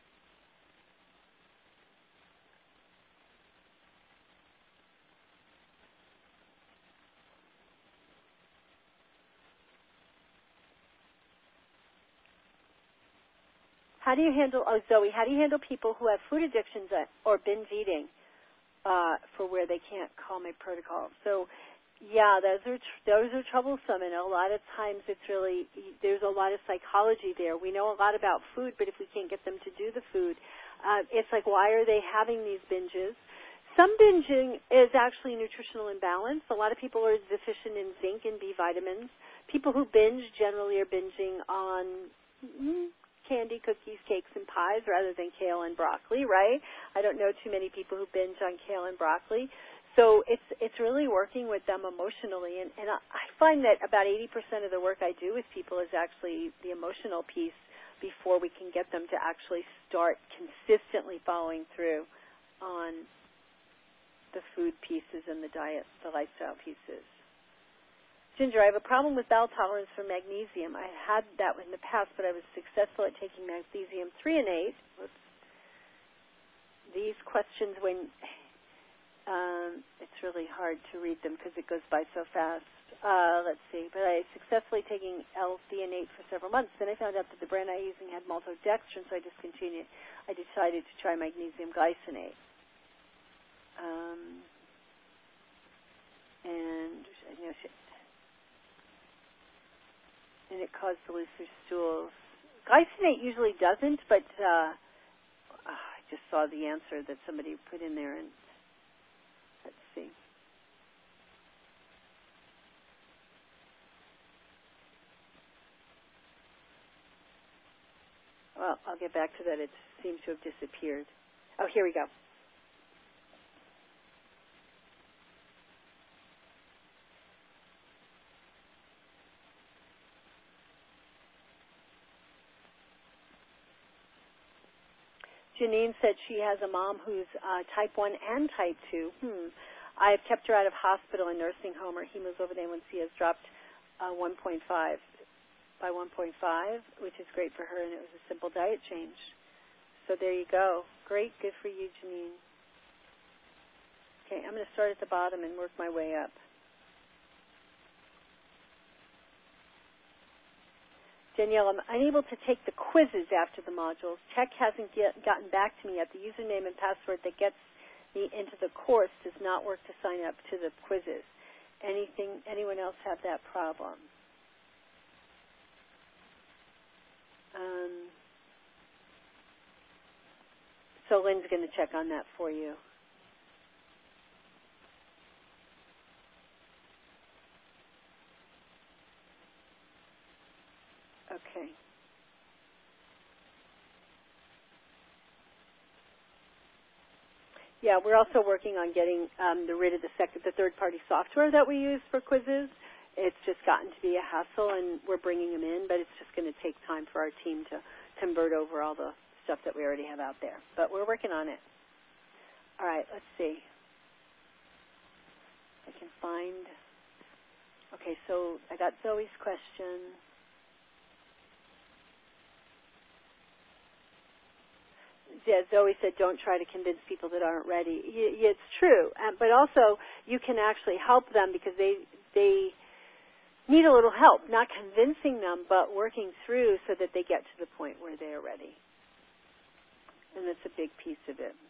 How do you handle, oh, Zoe, how do you handle people who have food addictions or binge eating uh, for where they can't call my protocol? So, yeah, those are tr- those are troublesome, and a lot of times it's really, there's a lot of psychology there. We know a lot about food, but if we can't get them to do the food, uh, it's like, why are they having these binges? Some binging is actually nutritional imbalance. A lot of people are deficient in zinc and B vitamins. People who binge generally are binging on mm, candy, cookies, cakes, and pies rather than kale and broccoli, right? I don't know too many people who binge on kale and broccoli. So it's it's really working with them emotionally. And, and I find that about eighty percent of the work I do with people is actually the emotional piece before we can get them to actually start consistently following through on the food pieces and the diet, the lifestyle pieces. Ginger, I have a problem with bowel tolerance for magnesium. I had that in the past, but I was successful at taking magnesium threonate. Whoops. These questions, when um, it's really hard to read them because it goes by so fast. Uh, let's see. But I successfully taking L-theanate for several months. Then I found out that the brand I was using had maltodextrin, so I discontinued. I decided to try magnesium glycinate. Um, and you know, and it caused the looser stools. Glycinate usually doesn't, but uh, I just saw the answer that somebody put in there, and let's see. Well, I'll get back to that. It seems to have disappeared. Oh, here we go. Janine said she has a mom who's uh, type one and type two. Hmm. I have kept her out of hospital and nursing home. Her hemoglobin A one C has dropped uh, one point five by one point five, which is great for her, and it was a simple diet change. So there you go. Great. Good for you, Janine. Okay, I'm going to start at the bottom and work my way up. Danielle, I'm unable to take the quizzes after the modules. Tech hasn't get, gotten back to me yet. The username and password that gets me into the course does not work to sign up to the quizzes. Anything? Anyone else have that problem? Um, so Lynn's going to check on that for you. Okay. Yeah, we're also working on getting um, the rid of the second, the third-party software that we use for quizzes. It's just gotten to be a hassle, and we're bringing them in, but it's just going to take time for our team to convert over all the stuff that we already have out there. But we're working on it. All right, let's see. I can find. Okay, so I got Zoe's question. Yeah, Zoe said, don't try to convince people that aren't ready. Y- it's true, um, but also you can actually help them because they they need a little help, not convincing them, but working through so that they get to the point where they are ready. And that's a big piece of it.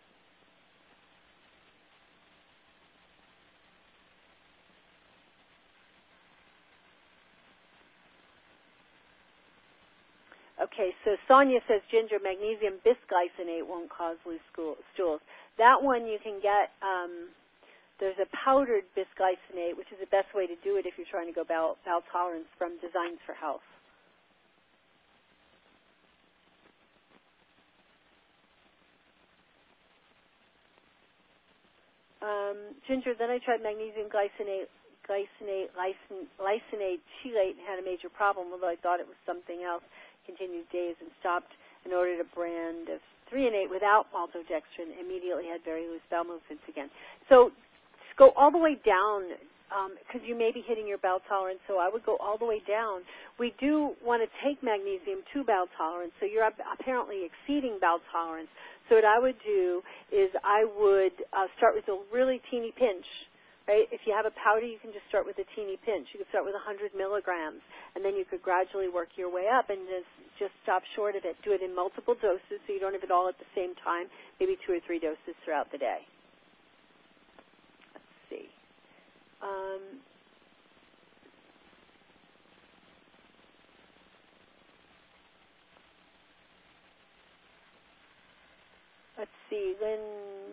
Okay, so Sonia says, Ginger, magnesium bisglycinate won't cause loose stools. That one you can get, um, there's a powdered bisglycinate, which is the best way to do it if you're trying to go bowel, bowel tolerance, from Designs for Health. Um, Ginger, then I tried magnesium glycinate, glycinate, lysin, lysinate, chelate, and had a major problem, although I thought it was something else. Continued days and stopped and ordered a brand of three and eight without maltodextrin. Immediately had very loose bowel movements again. So go all the way down because um, you may be hitting your bowel tolerance, so I would go all the way down. We do want to take magnesium to bowel tolerance, so you're apparently exceeding bowel tolerance. So what I would do is I would uh, start with a really teeny pinch. Right? If you have a powder, you can just start with a teeny pinch. You could start with one hundred milligrams, and then you could gradually work your way up and just, just stop short of it. Do it in multiple doses so you don't have it all at the same time, maybe two or three doses throughout the day. Let's see. Um, let's see. Lynn...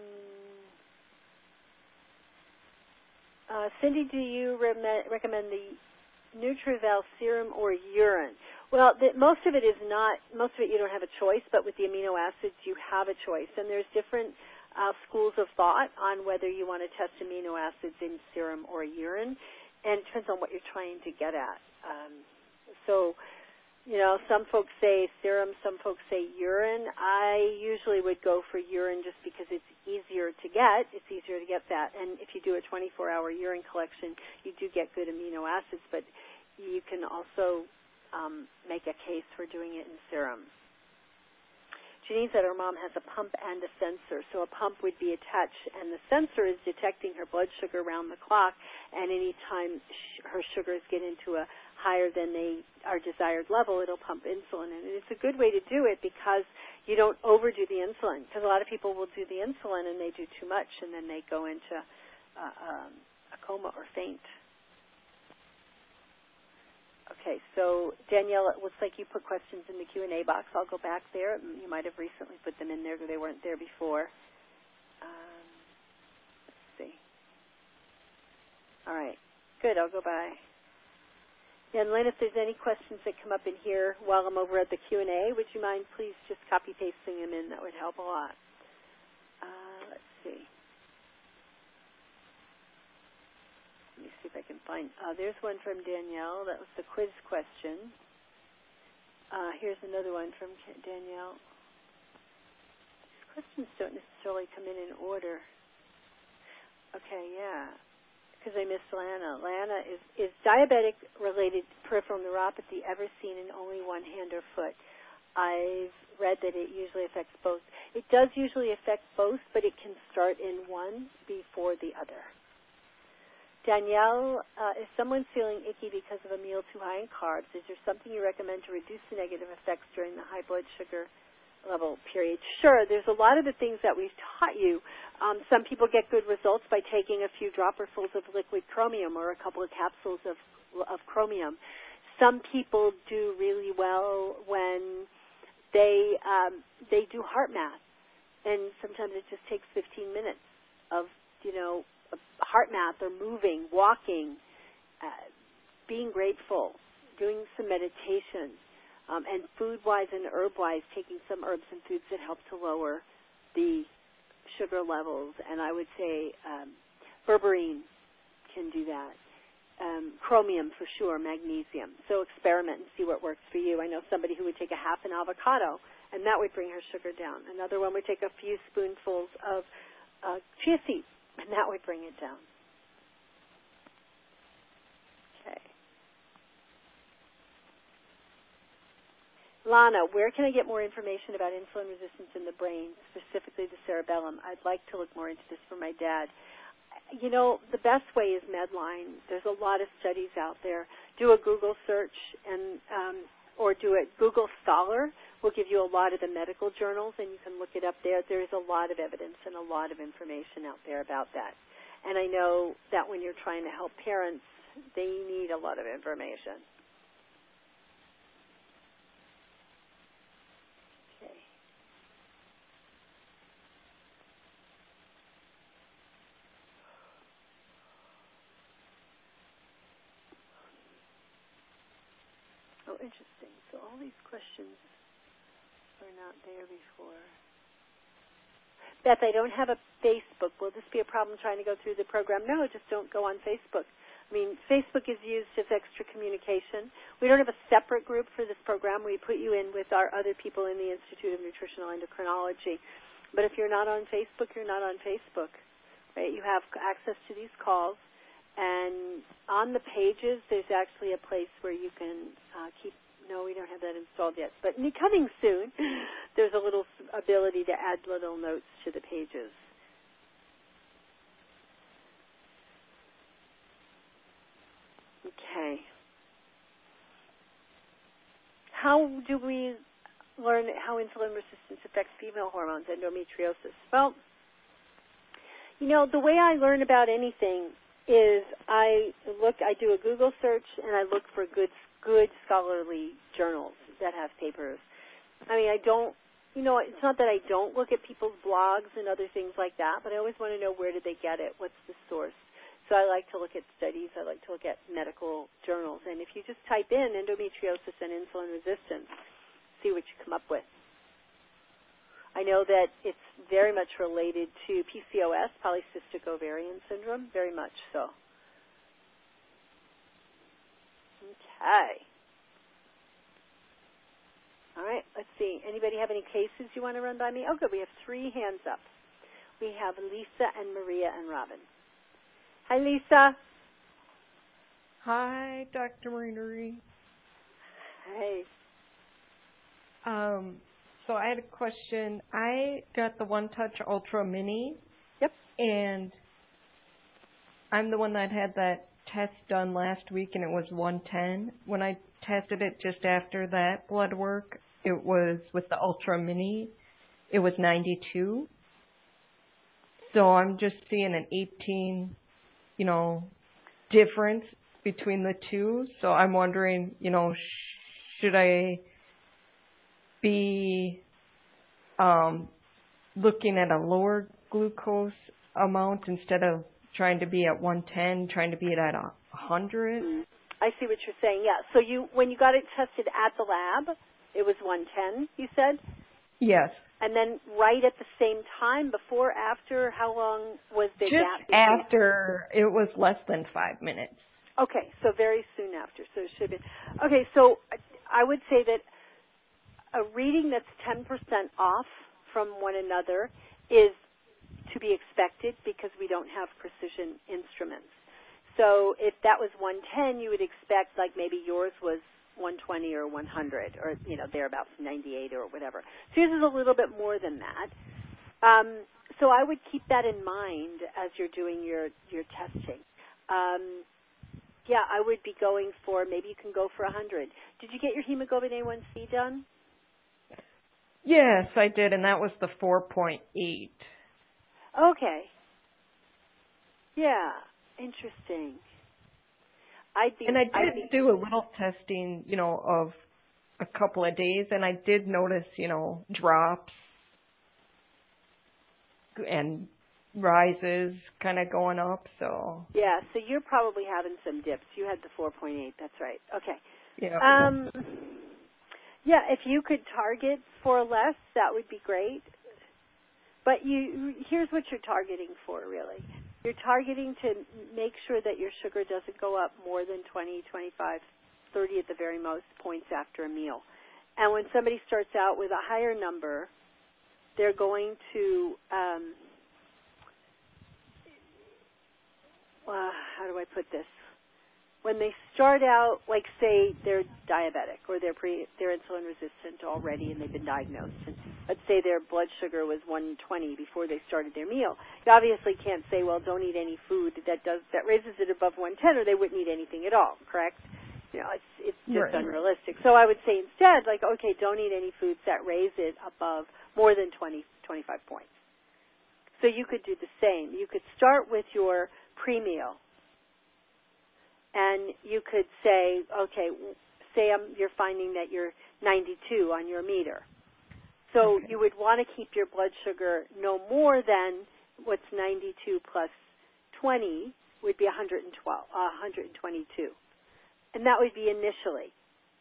Uh, Cindy, do you re- recommend the Nutrival serum or urine? Well, the, most of it is not, most of it you don't have a choice, but with the amino acids you have a choice. And there's different uh, schools of thought on whether you want to test amino acids in serum or urine, and it depends on what you're trying to get at. Um, so, you know, some folks say serum, some folks say urine. I usually would go for urine just because it's easier to get. It's easier to get that. And if you do a twenty-four hour urine collection, you do get good amino acids, but you can also um, make a case for doing it in serum. Janine said her mom has a pump and a sensor. So a pump would be attached, and the sensor is detecting her blood sugar around the clock, and any time sh- her sugars get into a higher than they our desired level, it'll pump insulin. And it's a good way to do it because you don't overdo the insulin. Because a lot of people will do the insulin and they do too much, and then they go into uh, um, a coma or faint. Okay, so Danielle, it looks like you put questions in the Q and A box. I'll go back there. You might have recently put them in there because they weren't there before. Um, let's see. All right, good. I'll go by. And Lynn, if there's any questions that come up in here while I'm over at the Q and A, would you mind please just copy pasting them in? That would help a lot. Uh, let's see. Let me see if I can find. Uh, there's one from Danielle. That was the quiz question. Uh, here's another one from Danielle. These questions don't necessarily come in in order. Okay, yeah. Because I missed Lana. Lana, is, is diabetic-related peripheral neuropathy ever seen in only one hand or foot? I've read that it usually affects both. It does usually affect both, but it can start in one before the other. Danielle, uh, is someone feeling icky because of a meal too high in carbs? Is there something you recommend to reduce the negative effects during the high blood sugar level period? Sure, there's a lot of the things that we've taught you. Um, some people get good results by taking a few dropperfuls of liquid chromium or a couple of capsules of, of chromium. Some people do really well when they um, they do heart math, and sometimes it just takes fifteen minutes of, you know, heart math or moving, walking, uh, being grateful, doing some meditation, um, and food-wise and herb-wise, taking some herbs and foods that help to lower the sugar levels. And I would say um, berberine can do that. Um, chromium for sure, magnesium. So experiment and see what works for you. I know somebody who would take a half an avocado, and that would bring her sugar down. Another one would take a few spoonfuls of uh, chia seeds, and that would bring it down. Okay. Lana, where can I get more information about insulin resistance in the brain, specifically the cerebellum? I'd like to look more into this for my dad. You know, the best way is Medline. There's a lot of studies out there. Do a Google search and um, or do it. Google Scholar will give you a lot of the medical journals, and you can look it up there. There is a lot of evidence and a lot of information out there about that. And I know that when you're trying to help parents, they need a lot of information. Okay. Oh, interesting. So all these questions were not there before. Beth, I don't have a Facebook. Will this be a problem trying to go through the program? No, just don't go on Facebook. I mean, Facebook is used as extra communication. We don't have a separate group for this program. We put you in with our other people in the Institute of Nutritional Endocrinology. But if you're not on Facebook, you're not on Facebook, right? You have access to these calls. And on the pages, there's actually a place where you can uh, keep. No, we don't have that installed yet. But coming soon, there's a little ability to add little notes to the pages. Okay. How do we learn how insulin resistance affects female hormones, endometriosis? Well, you know, the way I learn about anything is I look, I do a Google search, and I look for good good scholarly journals that have papers. I mean, I don't, you know, it's not that I don't look at people's blogs and other things like that, but I always want to know where did they get it, what's the source. So I like to look at studies, I like to look at medical journals, and if you just type in endometriosis and insulin resistance, see what you come up with. I know that it's very much related to P C O S, polycystic ovarian syndrome, very much so. Okay. All right, let's see. Anybody have any cases you want to run by me? Oh, good. We have three hands up. We have Lisa and Maria and Robin. Hi, Lisa. Hi, Doctor Marie. Hey. Um, so I had a question. I got the One Touch Ultra Mini. Yep. And I'm the one that had that test done last week, and it was one ten. When I tested it just after that blood work, it was with the Ultra Mini, it was ninety-two. So I'm just seeing an eighteen, you know, difference. between the two. So I'm wondering, you know, sh- should I be um, looking at a lower glucose amount instead of trying to be at one ten, trying to be at a one hundred? Mm. I see what you're saying. Yeah. So you, when you got it tested at the lab, it was one ten, you said? Yes. And then right at the same time, before, after, how long was the Just gap? Between? after, it was less than five minutes. Okay, so very soon after. So it should be. Okay, so I would say that a reading that's ten percent off from one another is to be expected because we don't have precision instruments. So if that was one ten, you would expect like maybe yours was one twenty or one hundred or, you know, thereabouts, ninety-eight or whatever. So yours is a little bit more than that. Um, so I would keep that in mind as you're doing your, your testing. Um, yeah, I would be going for, maybe you can go for one hundred. Did you get your hemoglobin A one C done? Yes, I did, and that was the four point eight. Okay. Yeah, interesting. I'd be, and I did I'd be, do a little testing, you know, of a couple of days, and I did notice, you know, drops and rises kind of going up, so. Yeah, so you're probably having some dips. You had the four point eight, that's right. Okay. Yeah. Um, yeah, if you could target for less, that would be great. But you, here's what you're targeting for, really. You're targeting to make sure that your sugar doesn't go up more than twenty, twenty-five, thirty at the very most points after a meal. And when somebody starts out with a higher number, they're going to, um, uh, how do I put this? When they start out, like say they're diabetic or they're pre, they're insulin resistant already and they've been diagnosed, and let's say their blood sugar was one twenty before they started their meal, you obviously can't say, well, don't eat any food that does that raises it above one ten, or they wouldn't eat anything at all, correct? You know, it's it's just Right. unrealistic. So I would say instead, like, okay, don't eat any foods that raise it above more than twenty, twenty-five points. So you could do the same. You could start with your pre-meal. And you could say, okay, say um, you're finding that you're ninety-two on your meter. So Okay. you would want to keep your blood sugar no more than what's ninety-two plus twenty would be one hundred twelve, uh, one hundred twenty-two. And that would be initially.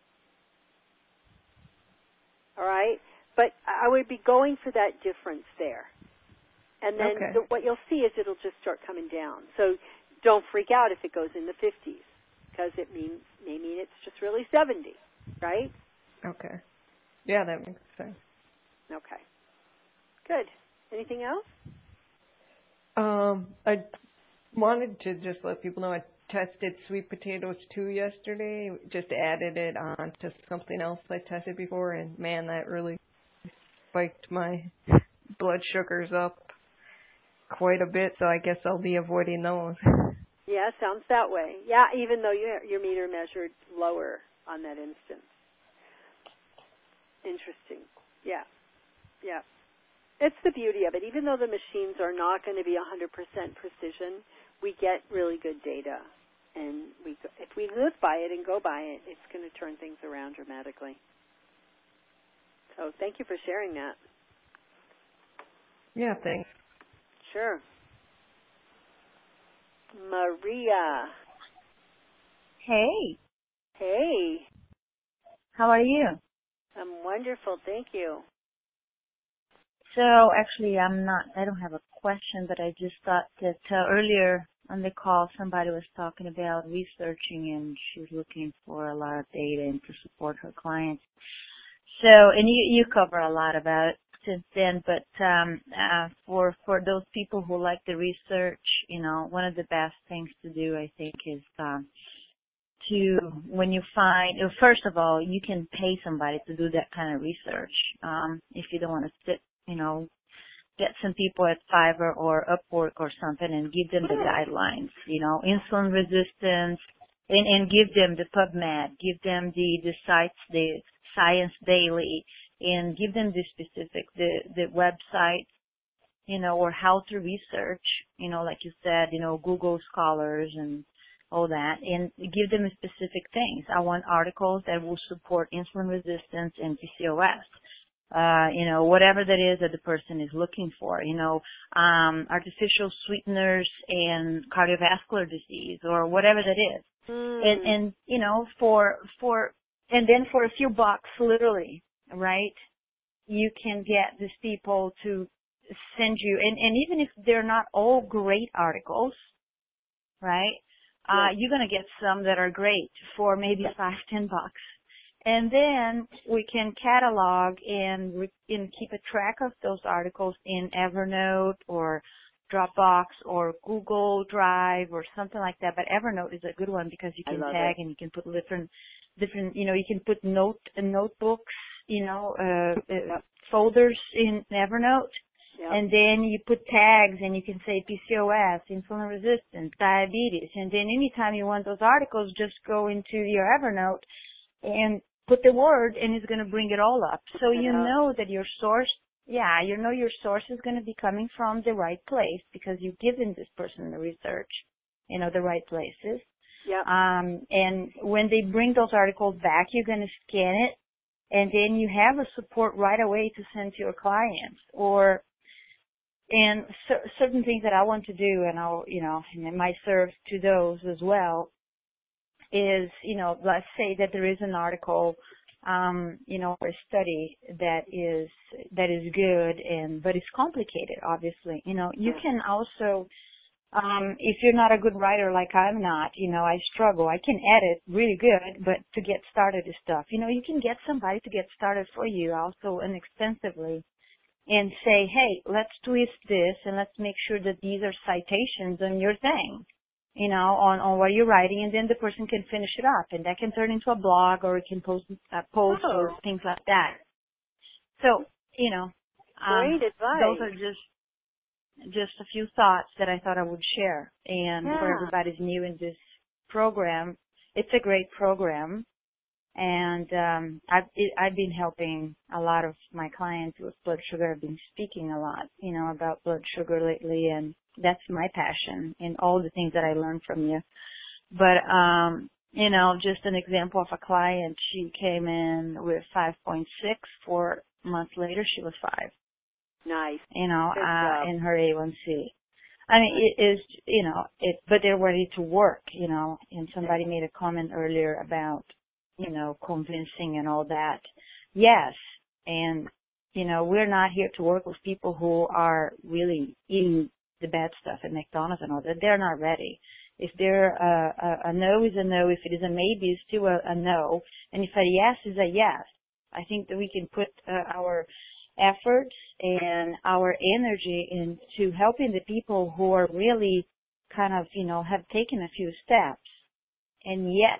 All right? But I would be going for that difference there. And then Okay. the, what you'll see is it'll just start coming down. So don't freak out if it goes in the fifties, because it means may mean it's just really seventy, right? Okay. Yeah, that makes sense. Okay. Good. Anything else? Um, I wanted to just let people know I tested sweet potatoes too yesterday. Just added it on to something else I tested before, and man, that really spiked my blood sugars up quite a bit, so I guess I'll be avoiding those. Yeah, sounds that way. Yeah, even though your your meter measured lower on that instance. Interesting. Yeah. Yeah. It's the beauty of it. Even though the machines are not going to be one hundred percent precision, we get really good data. And we, if we live by it and go by it, it's going to turn things around dramatically. So thank you for sharing that. Yeah, thanks. Sure. Maria. Hey, Hey. how are you? I'm wonderful. Thank you. So actually, I'm not, I don't have a question, but I just thought that uh, earlier on the call, somebody was talking about researching and she's looking for a lot of data and to support her clients. So, and you, you cover a lot about it since then, but um, uh, for, for those people who like the research, you know, one of the best things to do, I think, is um, to, when you find, uh, first of all, you can pay somebody to do that kind of research um, if you don't want to sit, you know, get some people at Fiverr or Upwork or something and give them the guidelines, you know, insulin resistance, and, and give them the PubMed, give them the, the sites, the Science Daily, and give them the specific, the, the website, you know, or how to research, you know, like you said, you know, Google Scholars and all that, and give them specific things. I want articles that will support insulin resistance and P C O S. Uh, you know, whatever that is that the person is looking for, you know, um, artificial sweeteners and cardiovascular disease or whatever that is. Mm. And, and, you know, for, for, and then for a few bucks, literally, right, you can get these people to send you, and, and even if they're not all great articles, right, uh, you're going to get some that are great for maybe five, ten bucks. And then we can catalog and, re- and keep a track of those articles in Evernote or Dropbox or Google Drive or something like that. But Evernote is a good one because you can tag it. And you can put different, different, you know, you can put note, uh, notebooks, you know, uh, uh, folders in Evernote. Yep. And then you put tags and you can say P C O S, insulin resistance, diabetes. And then anytime you want those articles, just go into your Evernote and put the word, and it's going to bring it all up. So you know that your source, yeah, you know your source is going to be coming from the right place because you've given this person the research, you know, the right places. Yeah. Um, and when they bring those articles back, you're going to scan it, and then you have a support right away to send to your clients. Or, and c- certain things that I want to do, and I'll, you know, and it might serve to those as well, is, you know, let's say that there is an article, um, you know, or a study that is, that is good and, but it's complicated, obviously. You know, you can also, um, if you're not a good writer like I'm not, you know, I struggle. I can edit really good, but to get started is tough. You know, you can get somebody to get started for you also inexpensively and say, hey, let's twist this and let's make sure that these are citations on your thing. You know, on, on what you're writing, and then the person can finish it up, and that can turn into a blog, or it can post a post oh. or things like that. So, you know, um, great advice. Those are just just a few thoughts that I thought I would share. And yeah. for everybody's new in this program, it's a great program, and um, I've it, I've been helping a lot of my clients with blood sugar. I've been speaking a lot, you know, about blood sugar lately, and that's my passion and all the things that I learned from you. But, um, you know, just an example of a client, she came in with five point six. Four months later, she was five. Nice. You know, uh, in her A one C. I mean, it is, you know, it, but they're ready to work, you know, and somebody made a comment earlier about, you know, convincing and all that. Yes. And, you know, we're not here to work with people who are really eating the bad stuff at McDonald's and all that. They're not ready. If they're a, a, a no is a no. If it is a maybe, it's still a, a no. And if a yes is a yes. I think that we can put uh, our efforts and our energy into helping the people who are really kind of, you know, have taken a few steps. And yet,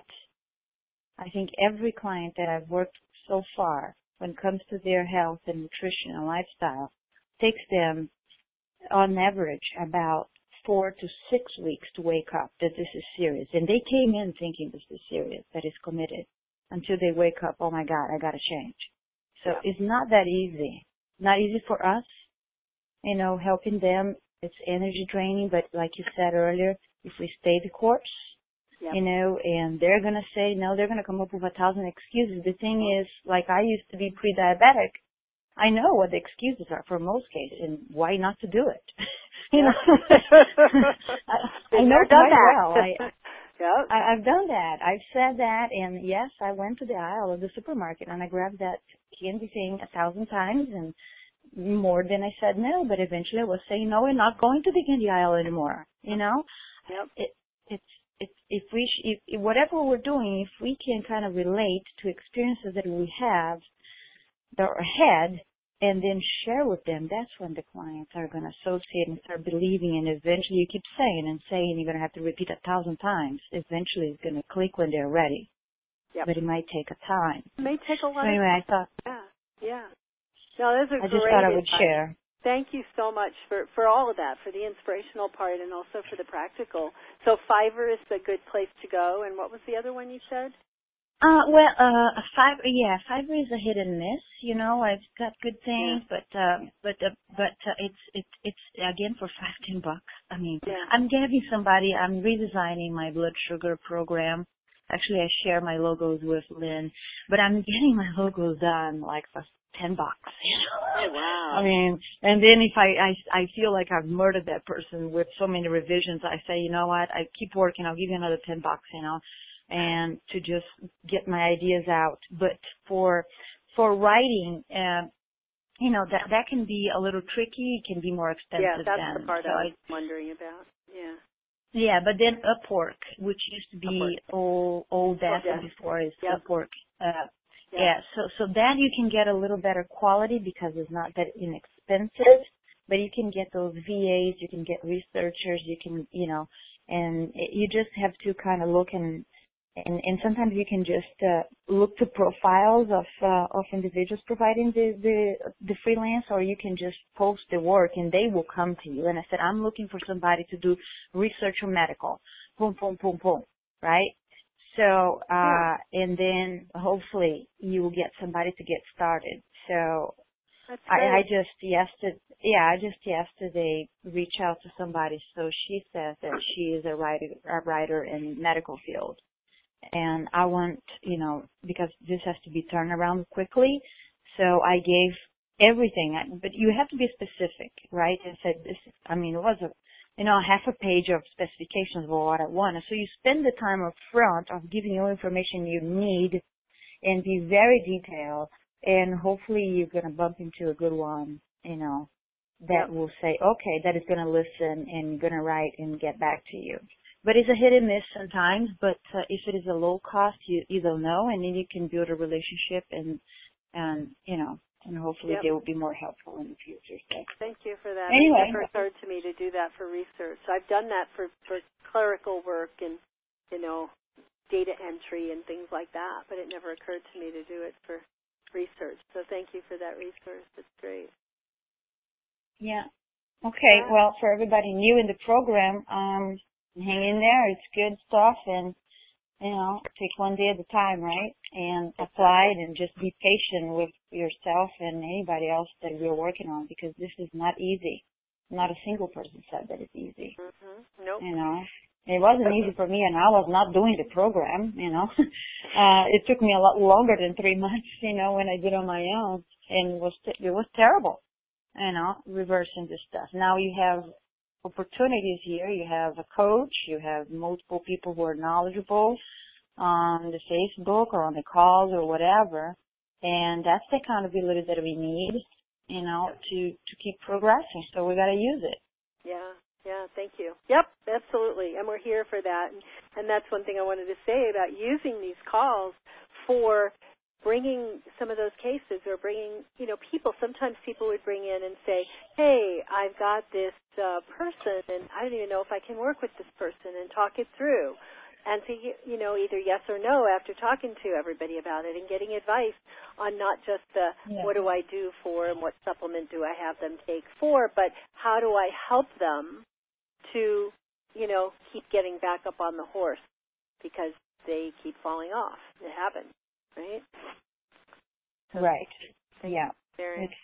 I think every client that I've worked with so far, when it comes to their health and nutrition and lifestyle, takes them on average about four to six weeks to wake up that this is serious. And they came in thinking this is serious, that is committed, until they wake up, oh my God, I got to change. So yeah. It's not that easy. Not easy for us, you know, helping them. It's energy draining, but like you said earlier, if we stay the course, yep. you know, and they're going to say, no, they're going to come up with a thousand excuses. The thing is, like I used to be pre-diabetic, I know what the excuses are for most cases, and why not to do it? you know, I, I know quite well. I, yep. I, I've done that. I've said that, and yes, I went to the aisle of the supermarket and I grabbed that candy thing a thousand times, and more than I said no. But eventually, I was saying no, we're not going to the candy aisle anymore. You know, yep. it, it's it's if we sh- if, if whatever we're doing, if we can kind of relate to experiences that we have that are ahead, and then share with them, that's when the clients are going to associate and start believing, and eventually you keep saying and saying, you're going to have to repeat a thousand times. Eventually it's going to click when they're ready. Yep. But it might take a time. It may take a lot so anyway, of time. I thought, yeah, yeah. No, those are I great just thought I would advice. share. Thank you so much for, for all of that, for the inspirational part and also for the practical. So Fiverr is a good place to go, and what was the other one you said? Uh, well, uh, fiber, yeah, fiber is a hit and miss. You know, I've got good things, Yeah. but, uh, but, uh, but, uh, it's, it's, it's, again, for five, ten bucks. I mean, Yeah. I'm giving somebody, I'm redesigning my blood sugar program. Actually, I share my logos with Lynn, but I'm getting my logos done, like, for ten bucks. Oh, wow. I mean, and then if I, I, I feel like I've murdered that person with so many revisions, I say, you know what, I keep working, I'll give you another ten bucks, you know, and to just get my ideas out. But for, for writing, um, you know, that, that can be a little tricky, it can be more expensive Yeah, that's than, the part so I was I, wondering about. Yeah. yeah, but then Upwork, which used to be Upwork. old, old desk Old Desk. before, is Yep. Upwork. Uh, Yep. yeah, so so that you can get a little better quality because it's not that inexpensive, but you can get those V As, you can get researchers, you can, you know, and it, you just have to kind of look and and and sometimes you can just uh, look to profiles of uh, of individuals providing the, the the freelance, or you can just post the work and they will come to you. And I said, I'm looking for somebody to do research or medical, boom, boom, boom, boom, right? So, uh, and then hopefully you will get somebody to get started. So That's I, great. I just yesterday, yeah, I just yesterday reached out to somebody. So she says that she is a writer, a writer in medical field. And I want, you know, because this has to be turned around quickly. So I gave everything, but you have to be specific, right? And said this, I mean, it was a, you know, half a page of specifications of what I wanted. So you spend the time up front of giving you information you need and be very detailed, and hopefully you're going to bump into a good one, you know, that Yep. will say, okay, that is going to listen and going to write and get back to you. But it's a hit and miss sometimes, but uh, if it is a low cost, you, you don't know, and then you can build a relationship and, and, you know, and hopefully Yep. they will be more helpful in the future. So. Thank you for that. Anyway. It never occurred to me to do that for research. I've done that for, for clerical work and, you know, data entry and things like that, but it never occurred to me to do it for research. So thank you for that resource. It's great. Yeah. Okay. Yeah. Well, for everybody new in the program, um, hang in there. It's good stuff, and you know, take one day at a time, right? And apply it, and just be patient with yourself and anybody else that we're working on, because this is not easy. Not a single person said that it's easy. Mm-hmm. Nope. You know, it wasn't easy for me, and I was not doing the program. You know, uh, it took me a lot longer than three months. You know, when I did on my own, and it was t- it was terrible. You know, reversing this stuff. Now you have opportunities here. You have a coach. You have multiple people who are knowledgeable on the Facebook or on the calls or whatever. And that's the accountability that we need, you know, to, to keep progressing. So we got to use it. Yeah. Yeah. Thank you. Yep. Absolutely. And we're here for that. And, and that's one thing I wanted to say about using these calls for bringing some of those cases, or bringing, you know, people. Sometimes people would bring in and say, hey, I've got this uh, person, and I don't even know if I can work with this person, and talk it through. And to, you know, either yes or no after talking to everybody about it and getting advice on not just the Yeah. what do I do for and what supplement do I have them take for, but how do I help them to, you know, keep getting back up on the horse because they keep falling off. It happens, right? Right. Yeah. Very. It's,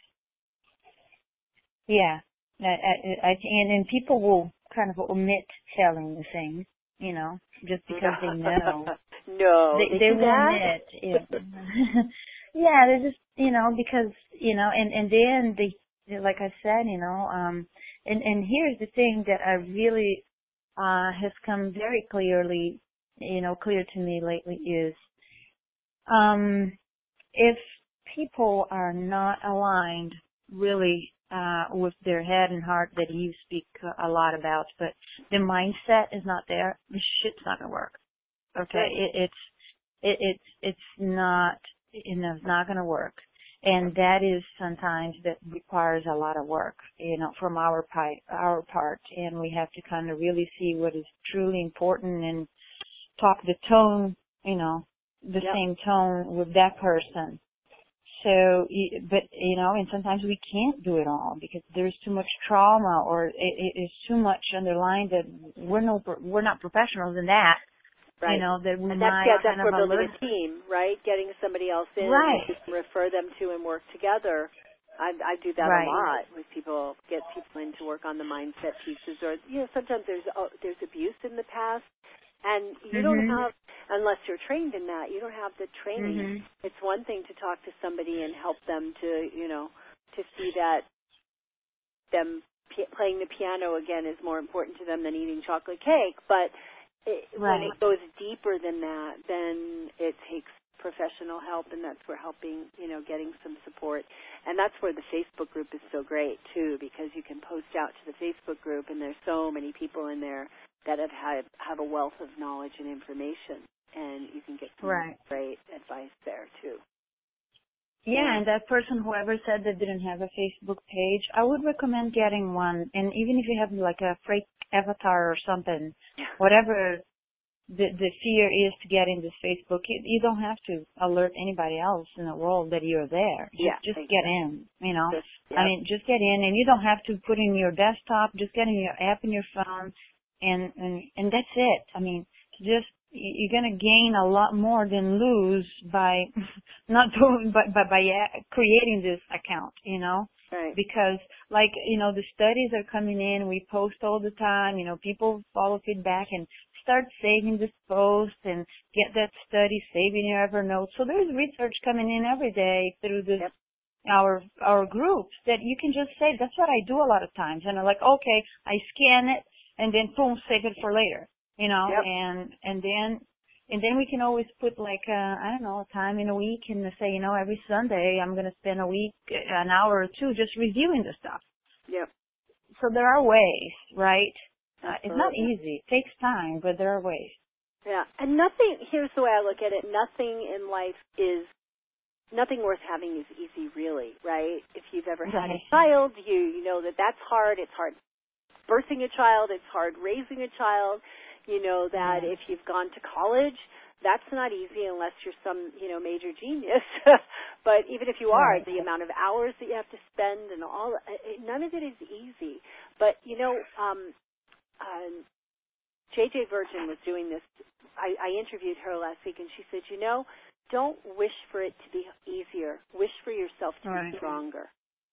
yeah. I, I, I, and, and people will kind of omit telling the things, you know, just because they know. no, They, they, they do will that? omit. Yeah. yeah, they're just, you know, because, you know, and, and then they, like I said, you know, um, and, and here's the thing that I really, uh, has come very clearly, you know, clear to me lately is, um, if people are not aligned really uh with their head and heart that you speak a lot about, but the mindset is not there, the shit's not gonna work. Okay, it, it's it, it's it's not you know it's not gonna work, and that is sometimes that requires a lot of work, you know, from our part, our part, and we have to kind of really see what is truly important and talk the tone, you know, the yep. same tone with that person. So, but, you know, and sometimes we can't do it all because there's too much trauma, or it, it is too much underlying that we're no, we're not professionals in that. Right. You know, that we and that's, might yeah, that's kind we're of building alert. a team, right? Getting somebody else in Right. that you can refer them to and work together. I, I do that Right. a lot with people, get people in to work on the mindset pieces. Or, you know, sometimes there's uh, there's abuse in the past, and you Mm-hmm. don't have, unless you're trained in that, you don't have the training. Mm-hmm. It's one thing to talk to somebody and help them to, you know, to see that them p- playing the piano again is more important to them than eating chocolate cake. But it, Right. when it goes deeper than that, then it takes professional help, and that's where helping, you know, getting some support. And that's where the Facebook group is so great, too, because you can post out to the Facebook group, and there's so many people in there that have had, have a wealth of knowledge and information, and you can get some Right. great advice there, too. Yeah, and that person, whoever said they didn't have a Facebook page, I would recommend getting one. And even if you have like a fake avatar or something, whatever the the fear is to get in this Facebook, you, you don't have to alert anybody else in the world that you're there. Just, Yeah, just exactly. get in, you know. Just, yep. I mean, just get in, and you don't have to put in your desktop. Just get in your app in your phone, and and and that's it. I mean, just you're gonna gain a lot more than lose by not doing, but by, by creating this account, you know. Right. Because, like, you know, the studies are coming in, we post all the time, you know, people follow feedback and start saving this post and get that study, saving your Evernote. So there's research coming in every day through this, Yep. our our groups that you can just save. That's what I do a lot of times. And I'm like, okay, I scan it and then boom, save it for later, you know, Yep. and, and then And then we can always put like, uh, I don't know, a time in a week and say, you know, every Sunday I'm going to spend a week, an hour or two just reviewing the stuff. Yep. So there are ways, right? Uh, it's not Absolutely. easy. It takes time, but there are ways. Yeah. And nothing, here's the way I look at it, nothing in life is, nothing worth having is easy really, right? If you've ever had a Right. child, you, you know that that's hard. It's hard birthing a child. It's hard raising a child. You know that Yeah. if you've gone to college, that's not easy unless you're some, you know, major genius. But even if you are, Right. the amount of hours that you have to spend and all, it, none of it is easy. But, you know, um, um, J J Virgin was doing this. I, I interviewed her last week, and she said, you know, don't wish for it to be easier. Wish for yourself to Right. be stronger.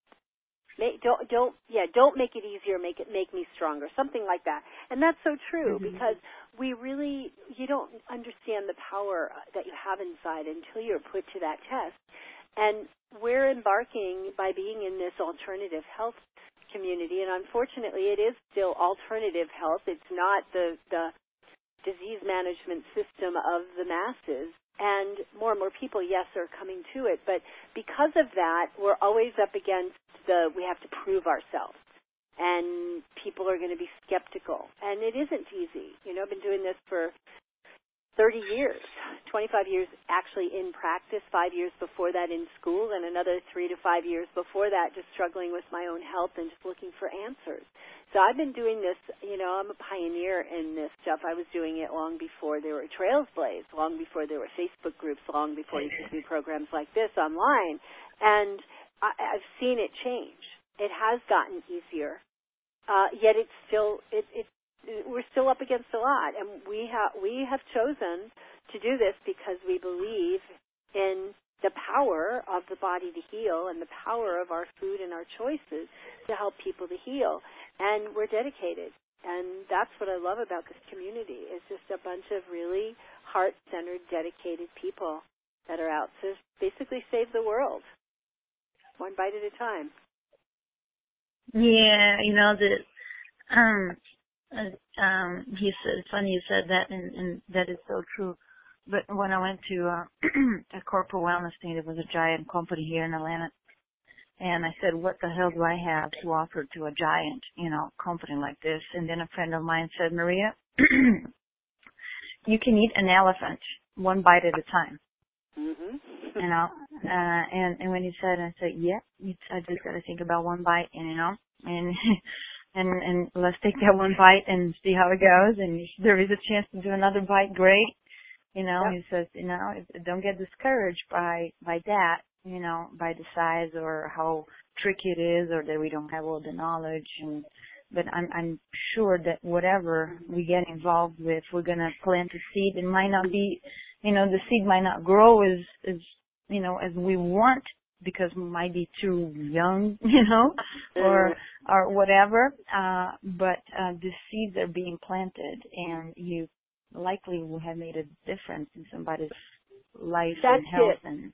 Make, don't, don't, yeah, don't make it easier. Make it, make me stronger. Something like that. And that's so true Mm-hmm. because we really, you don't understand the power that you have inside until you're put to that test. And we're embarking by being in this alternative health community, and unfortunately, it is still alternative health. It's not the the disease management system of the masses. And more and more people, yes, are coming to it. But because of that, we're always up against the, we have to prove ourselves. And people are going to be skeptical. And it isn't easy. You know, I've been doing this for thirty years, twenty-five years actually in practice, five years before that in school, and another three to five years before that just struggling with my own health and just looking for answers. So I've been doing this, you know, I'm a pioneer in this stuff. I was doing it long before there were Trailblazers, long before there were Facebook groups, long before you could do programs like this online. And I, I've seen it change. It has gotten easier, uh, yet it's still, it, it, we're still up against a lot. And we, ha- we have chosen to do this because we believe in the power of the body to heal and the power of our food and our choices to help people to heal. And we're dedicated. And that's what I love about this community. It's just a bunch of really heart-centered, dedicated people that are out to basically save the world, one bite at a time. Yeah, you know, the, um, uh, um, he said, it's funny you said that, and, and that is so true. But when I went to uh, a corporate wellness thing, there was a giant company here in Atlanta. And I said, what the hell do I have to offer to a giant, you know, company like this? And then a friend of mine said, Maria, you can eat an elephant one bite at a time. Mm-hmm. You know, uh, and, and when he said, I said, yeah, it's, I just got to think about one bite, and, you know, and, and, and let's take that one bite and see how it goes. And if there is a chance to do another bite, great. You know, Yep. he says, you know, don't get discouraged by, by that, you know, by the size or how tricky it is or that we don't have all the knowledge. And but I'm, I'm sure that whatever we get involved with, we're going to plant a seed. It might not be, you know, the seed might not grow as, as, you know, as we want because we might be too young, you know, or, or whatever. Uh, but, uh, the seeds are being planted and you likely will have made a difference in somebody's life That's and health it. and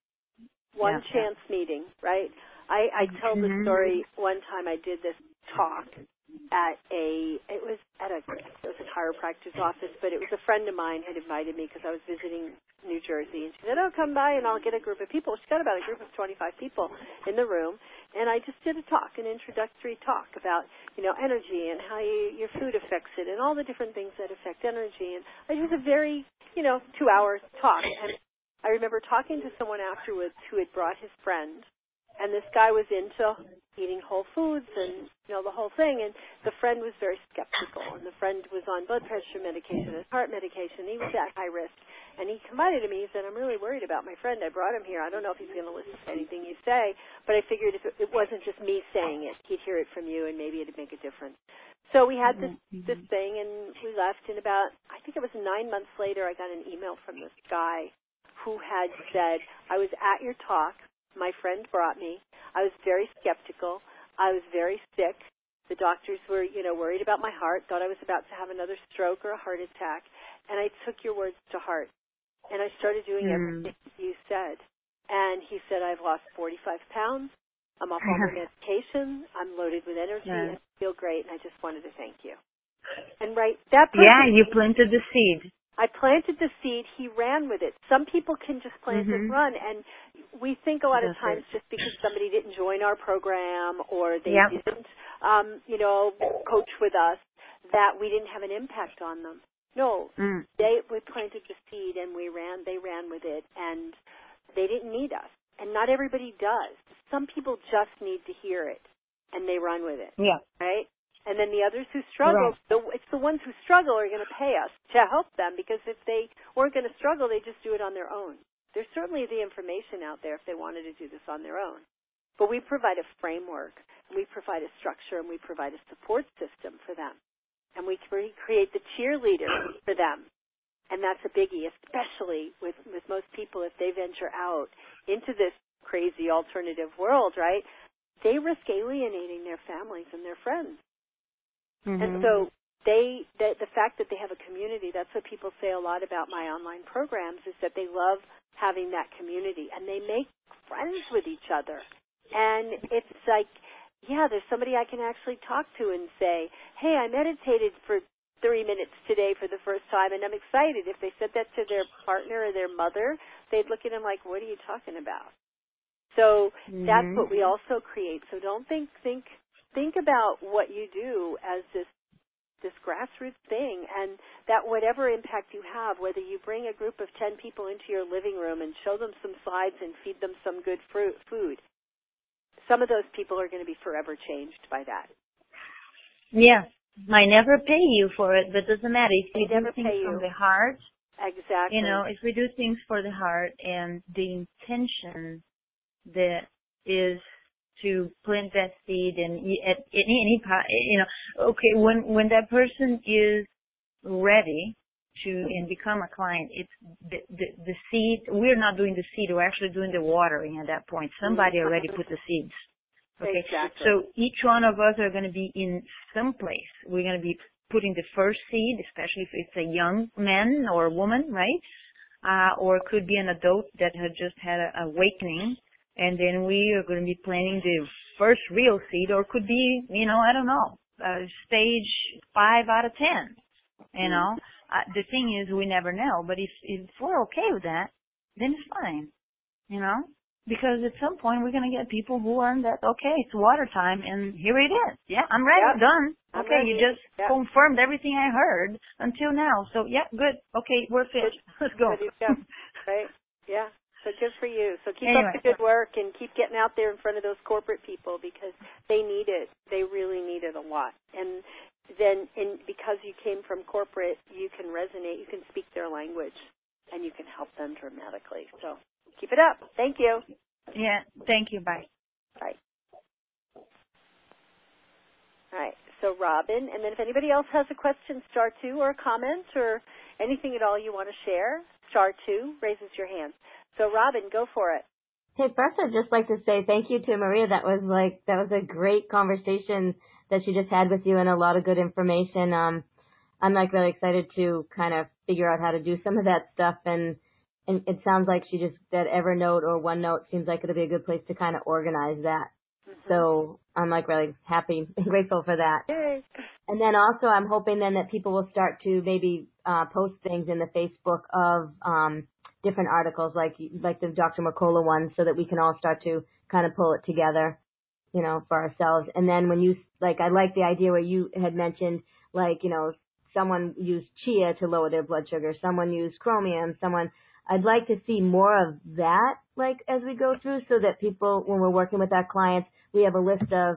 one yeah, chance yeah. meeting, right? I, I tell mm-hmm. the story one time I did this talk at a, it was at a, it was a chiropractor's office, but it was a friend of mine had invited me because I was visiting New Jersey, and she said, oh, come by and I'll get a group of people. She got about a group of twenty-five people in the room, and I just did a talk, an introductory talk about, you know, energy and how you, your food affects it and all the different things that affect energy, and it was a very, you know, two-hour talk, and I remember talking to someone afterwards who had brought his friend, and this guy was into eating whole foods and, you know, the whole thing, and the friend was very skeptical, and the friend was on blood pressure medication and heart medication. He was at high risk, and he confided to me, he said, I'm really worried about my friend. I brought him here. I don't know if he's going to listen to anything you say, but I figured if it wasn't just me saying it, he'd hear it from you, and maybe it'd make a difference. So we had this, mm-hmm. this thing, and we left, and about, I think it was nine months later, I got an email from this guy who had said, I was at your talk. My friend brought me. I was very skeptical. I was very sick. The doctors were, you know, worried about my heart, thought I was about to have another stroke or a heart attack, and I took your words to heart. And I started doing mm. everything you said. And he said, I've lost forty-five pounds. I'm off all my medication. I'm loaded with energy yeah. and I feel great, and I just wanted to thank you. And right, that person, yeah, you planted the seed. I planted the seed. He ran with it. Some people can just plant mm-hmm. and run, and we think a lot That's of times it. just because somebody didn't join our program or they yep. didn't, um, you know, coach with us, that we didn't have an impact on them. No, mm. they we planted the seed and we ran. They ran with it, and they didn't need us. And not everybody does. Some people just need to hear it, and they run with it. Yeah. Right. And then the others who struggle, right. the, it's the ones who struggle are going to pay us to help them, because if they weren't going to struggle, they just do it on their own. There's certainly the information out there if they wanted to do this on their own. But we provide a framework, and we provide a structure, and we provide a support system for them. And we create the cheerleaders for them. And that's a biggie, especially with, with most people if they venture out into this crazy alternative world, right? They risk alienating their families and their friends. Mm-hmm. And so they, the, the fact that they have a community, that's what people say a lot about my online programs, is that they love having that community, and they make friends with each other. And it's like, yeah, there's somebody I can actually talk to and say, hey, I meditated for three minutes today for the first time, and I'm excited. If they said that to their partner or their mother, they'd look at them like, what are you talking about? So mm-hmm. that's what we also create. So don't think, think, think about what you do as this this grassroots thing, and that whatever impact you have, whether you bring a group of ten people into your living room and show them some slides and feed them some good fruit, food, some of those people are going to be forever changed by that. Yeah. Might never pay you for it, but it doesn't matter. If we they do never things pay you. from the heart, exactly. you know, if we do things for the heart and the intention that is to plant that seed and at any, any, you know, okay, when, when that person is ready to and become a client, it's the, the, the seed, we're not doing the seed, we're actually doing the watering at that point. Somebody already put the seeds. Okay. Exactly. So each one of us are going to be in some place. We're going to be putting the first seed, especially if it's a young man or woman, right? Uh, or it could be an adult that had just had an awakening. And then we are going to be planting the first real seed, or it could be, you know, I don't know, uh, stage five out of ten. You know, uh, the thing is, we never know. But if, if we're okay with that, then it's fine. You know, because at some point we're going to get people who are that, okay, it's water time, and here it is. Yeah, I'm ready. Yep. Done. I'm okay, ready. you just yep. confirmed everything I heard until now. So, yeah, good. Okay, we're fit. Let's go. Ready to go. Right? Yeah. So good for you. So keep anyway. up the good work and keep getting out there in front of those corporate people, because they need it. They really need it a lot. And then in, because you came from corporate, you can resonate, you can speak their language, and you can help them dramatically. So keep it up. Thank you. Yeah. Thank you. Bye. Bye. All right. So Robin, and then if anybody else has a question, star two, or a comment, or anything at all you want to share, star two raises your hand. So Robin, go for it. Hey, first I'd just like to say thank you to Maria. That was like, that was a great conversation that she just had with you and a lot of good information. Um, I'm like really excited to kind of figure out how to do some of that stuff. And, and it sounds like she just, that Evernote or OneNote seems like it'll be a good place to kind of organize that. Mm-hmm. So I'm like really happy and grateful for that. Yay. And then also I'm hoping then that people will start to maybe, uh, post things in the Facebook of, um, different articles like like the Doctor Mercola one, so that we can all start to kind of pull it together, you know, for ourselves. And then when you, like, I like the idea where you had mentioned, like, you know, someone used chia to lower their blood sugar, someone used chromium, someone, I'd like to see more of that, like, as we go through, so that people, when we're working with our clients, we have a list of,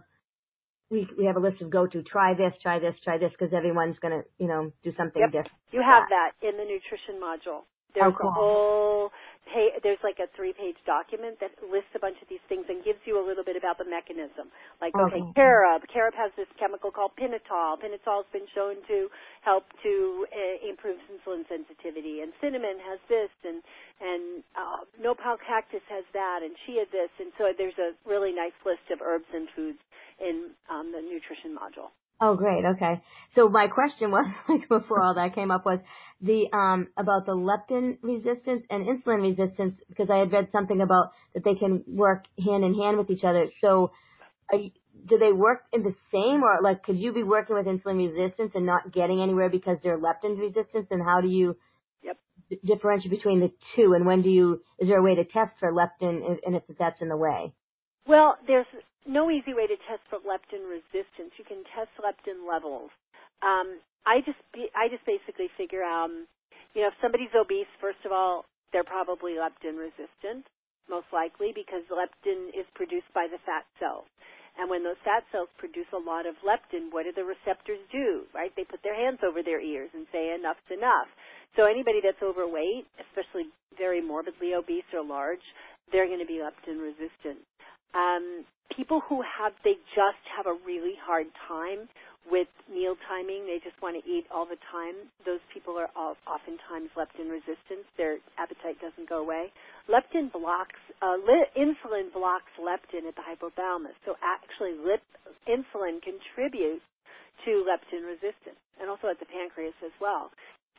we we have a list of go-to, try this, try this, try this, because everyone's going to, you know, do something yep. different. You have that in the nutrition module. There's oh, cool. a whole, pay, there's like a three-page document that lists a bunch of these things and gives you a little bit about the mechanism. Like, okay, okay. carob. Carob has this chemical called phenol. Phenol has been shown to help to uh, improve insulin sensitivity. And cinnamon has this, and and uh, nopal cactus has that, and chia this. And so there's a really nice list of herbs and foods in um, the nutrition module. Oh, great. Okay. So my question was, like, before all that came up was the, um, about the leptin resistance and insulin resistance, because I had read something about that they can work hand in hand with each other. So are you, do they work in the same, or like, could you be working with insulin resistance and not getting anywhere because they're leptin resistance? And how do you yep. d- differentiate between the two? And when do you, is there a way to test for leptin and if that's in the way? Well, there's no easy way to test for leptin resistance. You can test leptin levels. Um, I just be, I just basically figure out, um, you know, if somebody's obese, first of all, they're probably leptin resistant, most likely, because leptin is produced by the fat cells. And when those fat cells produce a lot of leptin, what do the receptors do, right? They put their hands over their ears and say, enough's enough. So anybody that's overweight, especially very morbidly obese or large, they're going to be leptin resistant. Um, people who have, they just have a really hard time with meal timing, they just want to eat all the time, those people are all, oftentimes leptin resistant. Their appetite doesn't go away. Leptin blocks, uh, li- insulin blocks leptin at the hypothalamus. So actually lip, insulin contributes to leptin resistance, and also at the pancreas as well.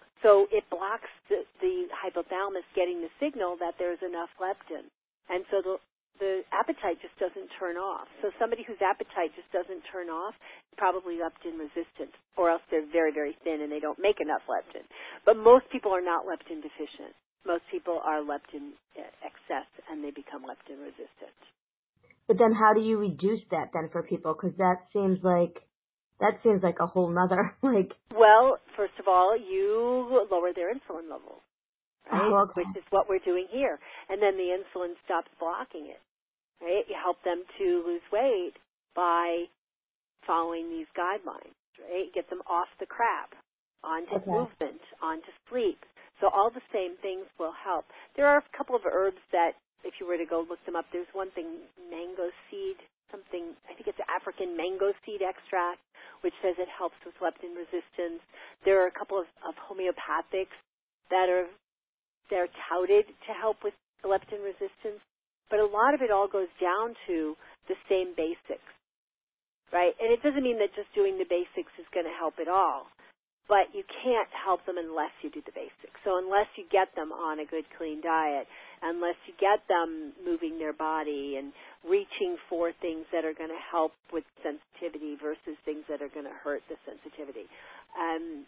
So it blocks the, the hypothalamus getting the signal that there's enough leptin. And so the the appetite just doesn't turn off. So somebody whose appetite just doesn't turn off is probably leptin resistant, or else they're very, very thin and they don't make enough leptin. But most people are not leptin deficient. Most people are leptin excess and they become leptin resistant. But then how do you reduce that then for people? Because that seems like, that seems like a whole nother, like... Well, first of all, you lower their insulin levels, right? Oh, okay. Which is what we're doing here. And then the insulin stops blocking it. Right? You help them to lose weight by following these guidelines, right? Get them off the crap, onto okay. movement, onto sleep. So all the same things will help. There are a couple of herbs that, if you were to go look them up, there's one thing, mango seed, something, I think it's African mango seed extract, which says it helps with leptin resistance. There are a couple of, of homeopathics that are, they're touted to help with leptin resistance. But a lot of it all goes down to the same basics, right? And it doesn't mean that just doing the basics is going to help at all, but you can't help them unless you do the basics. So unless you get them on a good, clean diet, unless you get them moving their body and reaching for things that are going to help with sensitivity versus things that are going to hurt the sensitivity. Um,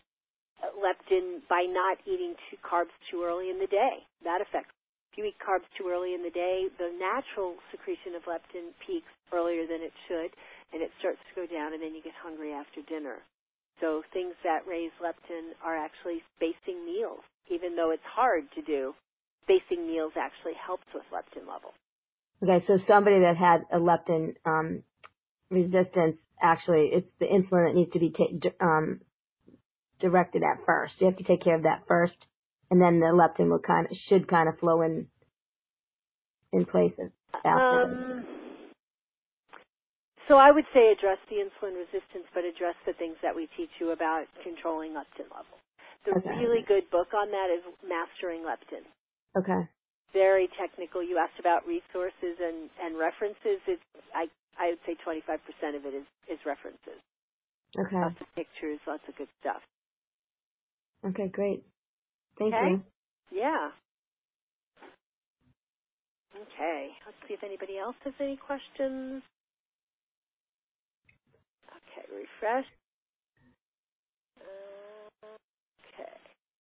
leptin, by not eating two carbs too early in the day, that affects. If you eat carbs too early in the day, the natural secretion of leptin peaks earlier than it should, and it starts to go down, and then you get hungry after dinner. So things that raise leptin are actually spacing meals. Even though it's hard to do, spacing meals actually helps with leptin levels. Okay, so somebody that had a leptin um, resistance, actually, it's the insulin that needs to be ta- um, directed at first. You have to take care of that first. And then the leptin will kind of, should kind of flow in, in places faster. Um, So I would say address the insulin resistance, but address the things that we teach you about controlling leptin levels. The Okay. really good book on that is Mastering Leptin. Okay. Very technical. You asked about resources and, and references. It's, I, I would say twenty-five percent of it is, is references. Okay. Lots of pictures, lots of good stuff. Okay, great. Thank Okay? you. Yeah. Okay. Let's see if anybody else has any questions. Okay, refresh. Uh, okay.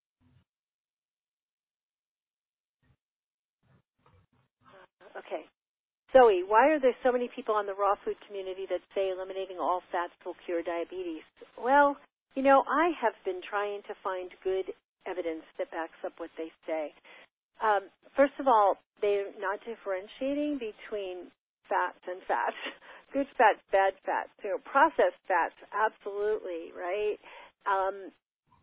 Uh, okay. Zoe, why are there so many people on the raw food community that say eliminating all fats will cure diabetes? Well, you know, I have been trying to find good evidence that backs up what they say. Um, first of all, they're not differentiating between fats and fats. Good fats, bad fats. You know, processed fats, absolutely, right? Um,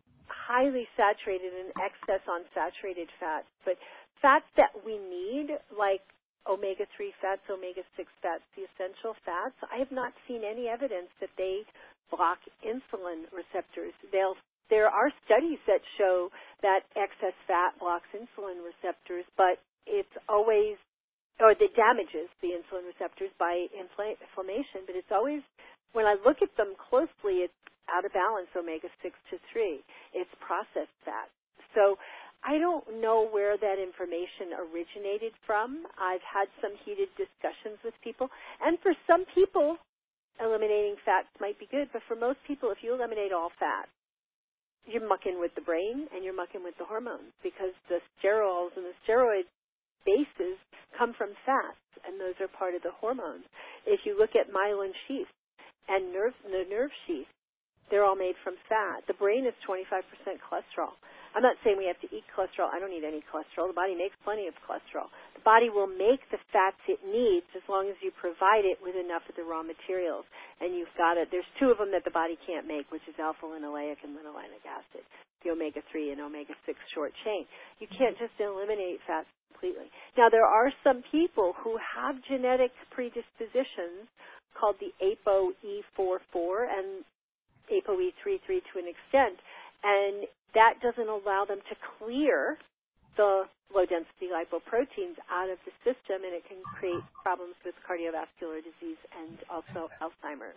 highly saturated and excess on saturated fats. But fats that we need, like omega three fats, omega six fats, the essential fats, I have not seen any evidence that they block insulin receptors. They'll, there are studies that show that excess fat blocks insulin receptors, but it's always, or that damages the insulin receptors by inflammation, but it's always, when I look at them closely, it's out of balance omega six to three. It's processed fat. So I don't know where that information originated from. I've had some heated discussions with people, and for some people, eliminating fats might be good, but for most people, if you eliminate all fat, you're mucking with the brain and you're mucking with the hormones because the sterols and the steroid bases come from fats, and those are part of the hormones. If you look at myelin sheath and nerve, the nerve sheath, they're all made from fat. The brain is twenty-five percent cholesterol. I'm not saying we have to eat cholesterol. I don't need any cholesterol. The body makes plenty of cholesterol. The body will make the fats it needs as long as you provide it with enough of the raw materials. And you've got it. There's two of them that the body can't make, which is alpha-linoleic and linolenic acid, the omega three and omega six short chain. You can't just eliminate fats completely. Now, there are some people who have genetic predispositions called the A P O E four four and A P O E three three to an extent, and that doesn't allow them to clear the low-density lipoproteins out of the system, and it can create problems with cardiovascular disease and also Alzheimer's.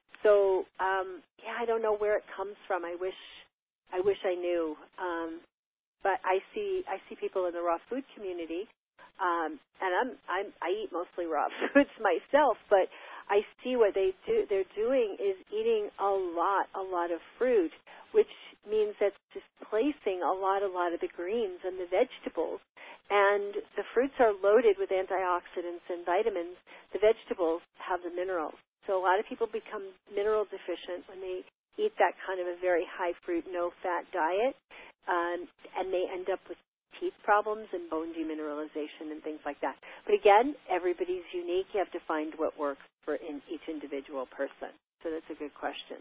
So, um, yeah, I don't know where it comes from. I wish, I wish I knew. Um, but I see, I see people in the raw food community, um, and I'm, I'm, I eat mostly raw foods myself, but I see what they do. They're doing is eating a lot, a lot of fruit, which means that's displacing a lot, a lot of the greens and the vegetables. And the fruits are loaded with antioxidants and vitamins. The vegetables have the minerals. So a lot of people become mineral deficient when they eat that kind of a very high fruit, no fat diet, um, and they end up with teeth problems and bone demineralization and things like that. But again, everybody's unique. You have to find what works for in each individual person. So that's a good question.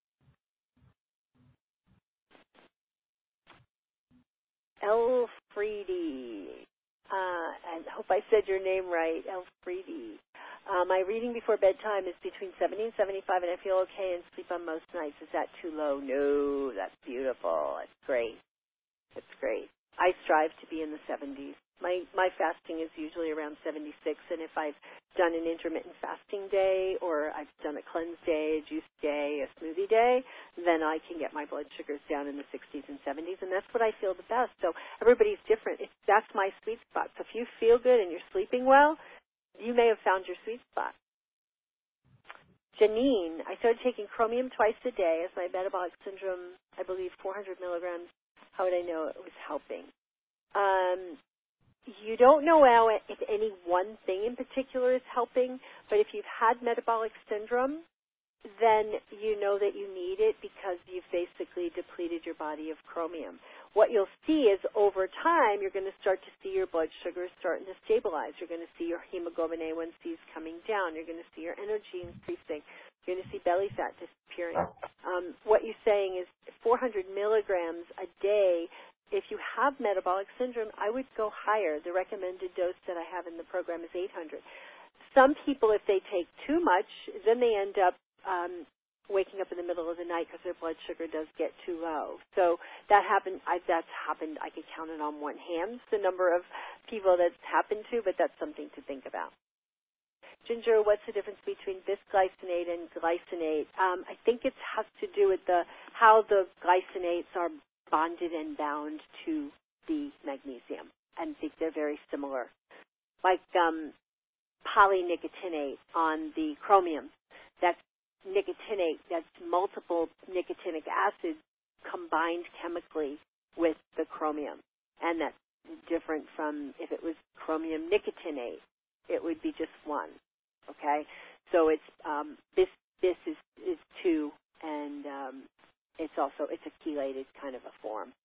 Elfriede. Uh, I hope I said your name right, Elfriede. Uh, my reading before bedtime is between seventy and seventy-five, and I feel okay and sleep on most nights. Is that too low? No, that's beautiful. That's great. That's great. I strive to be in the seventies. My my fasting is usually around seventy-six, and if I've done an intermittent fasting day or I've done a cleanse day, a juice day, a smoothie day, then I can get my blood sugars down in the sixties and seventies, and that's what I feel the best. So everybody's different. It's, that's my sweet spot. So if you feel good and you're sleeping well, you may have found your sweet spot. Janine, I started taking chromium twice a day as my metabolic syndrome, I believe four hundred milligrams. How would I know it was helping? Um, you don't know if any one thing in particular is helping, but if you've had metabolic syndrome, then you know that you need it because you've basically depleted your body of chromium. What you'll see is over time, you're going to start to see your blood sugars starting to stabilize. You're going to see your hemoglobin A one C's coming down. You're going to see your energy increasing. You're going to see belly fat disappearing. Um, what you're saying is four hundred milligrams a day. If you have metabolic syndrome, I would go higher. The recommended dose that I have in the program is eight hundred. some people, if they take too much, then they end up um, waking up in the middle of the night because their blood sugar does get too low. So that happened. I, that's happened. I could count it on one hand the number of people that's happened to, but that's something to think about. Ginger, what's the difference between bisglycinate and glycinate? Um, I think it has to do with the how the glycinates are bonded and bound to the magnesium, and I think they're very similar. Like um, polynicotinate on the chromium, that's nicotinate, that's multiple nicotinic acids combined chemically with the chromium, and that's different from if it was chromium nicotinate, it would be just one. Okay, so it's um, this this is is two, and um, it's also it's a chelated kind of a form.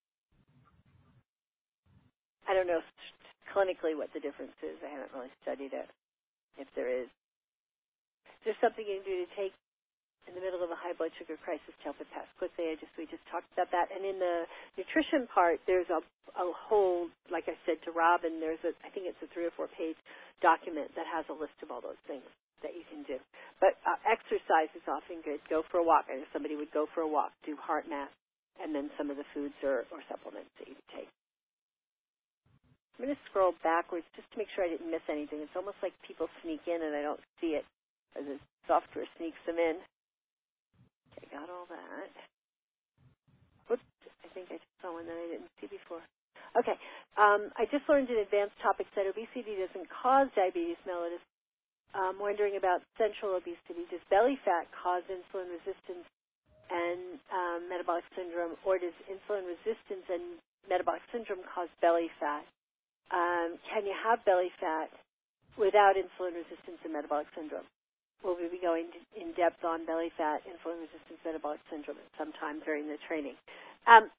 I don't know clinically what the difference is. I haven't really studied it. If there is, there's something you can do to take in the middle of a high blood sugar crisis to help it pass quickly. I just we just talked about that. And in the nutrition part, there's a, a whole, like I said to Robin, there's a I think it's a three or four page document that has a list of all those things that you can do. But uh, exercise is often good. Go for a walk. I know somebody would go for a walk, do heart math, and then some of the foods or, or supplements that you take. I'm going to scroll backwards just to make sure I didn't miss anything. It's almost like people sneak in and I don't see it as the software sneaks them in. Okay, got all that. Whoops, I think I just saw one that I didn't see before. Okay, um, I just learned in advanced topics that obesity doesn't cause diabetes mellitus. I'm wondering about central obesity. Does belly fat cause insulin resistance and um, metabolic syndrome, or does insulin resistance and metabolic syndrome cause belly fat? Um, can you have belly fat without insulin resistance and metabolic syndrome? We'll be going in depth on belly fat, insulin resistance, metabolic syndrome sometime during the training. Um,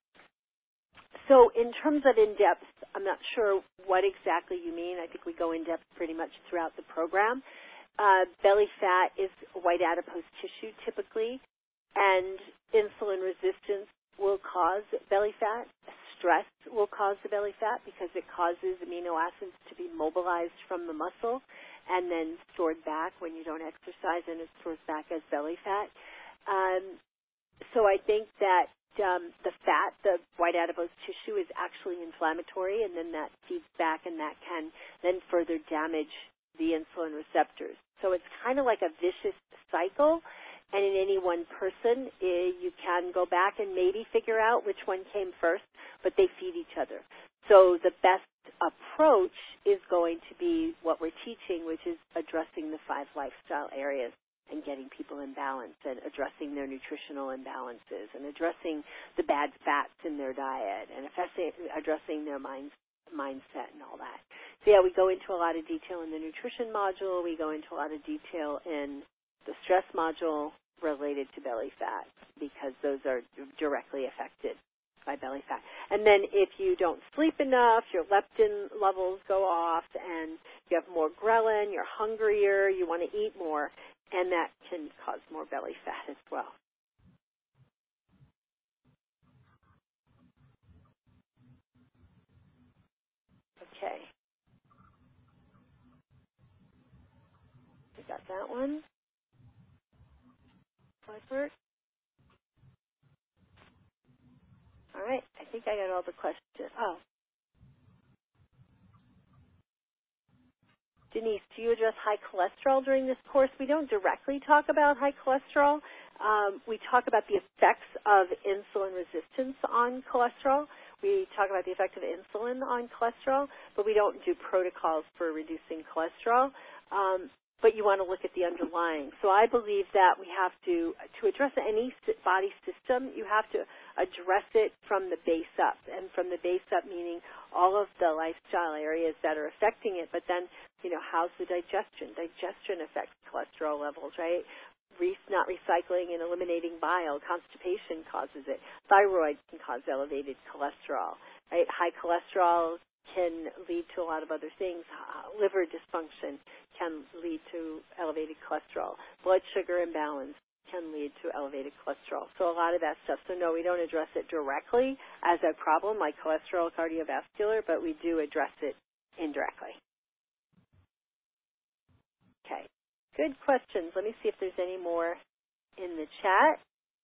so in terms of in-depth, I'm not sure what exactly you mean. I think we go in-depth pretty much throughout the program. Uh, belly fat is white adipose tissue typically, and insulin resistance will cause belly fat. Stress will cause the belly fat because it causes amino acids to be mobilized from the muscle and then stored back when you don't exercise, and it stores back as belly fat. Um, so I think that um, the fat, the white adipose tissue, is actually inflammatory, and then that feeds back, and that can then further damage the insulin receptors. So it's kind of like a vicious cycle, and in any one person, eh, you can go back and maybe figure out which one came first, but they feed each other. So the best approach is going to be what we're teaching, which is addressing the five lifestyle areas and getting people in balance and addressing their nutritional imbalances and addressing the bad fats in their diet and addressing their mind, mindset and all that. So, yeah, we go into a lot of detail in the nutrition module. We go into a lot of detail in the stress module related to belly fat because those are directly affected by belly fat. And then if you don't sleep enough, your leptin levels go off and you have more ghrelin, you're hungrier, you want to eat more, and that can cause more belly fat as well. Okay. We got that one. Clifford. All right. I think I got all the questions. Oh. Denise, do you address high cholesterol during this course? We don't directly talk about high cholesterol. Um, we talk about the effects of insulin resistance on cholesterol. We talk about the effect of insulin on cholesterol, but we don't do protocols for reducing cholesterol. Um, but you want to look at the underlying. So I believe that we have to, to address any body system, you have to address it from the base up. And from the base up meaning all of the lifestyle areas that are affecting it, but then, you know, how's the digestion? Digestion affects cholesterol levels, right? Re- not recycling and eliminating bile, constipation causes it. Thyroid can cause elevated cholesterol, right? High cholesterol can lead to a lot of other things. Uh, liver dysfunction can lead to elevated cholesterol. Blood sugar imbalance can lead to elevated cholesterol. So a lot of that stuff. So no, we don't address it directly as a problem like cholesterol cardiovascular, but we do address it indirectly. Okay. good questions. Let me see if there's any more in the chat.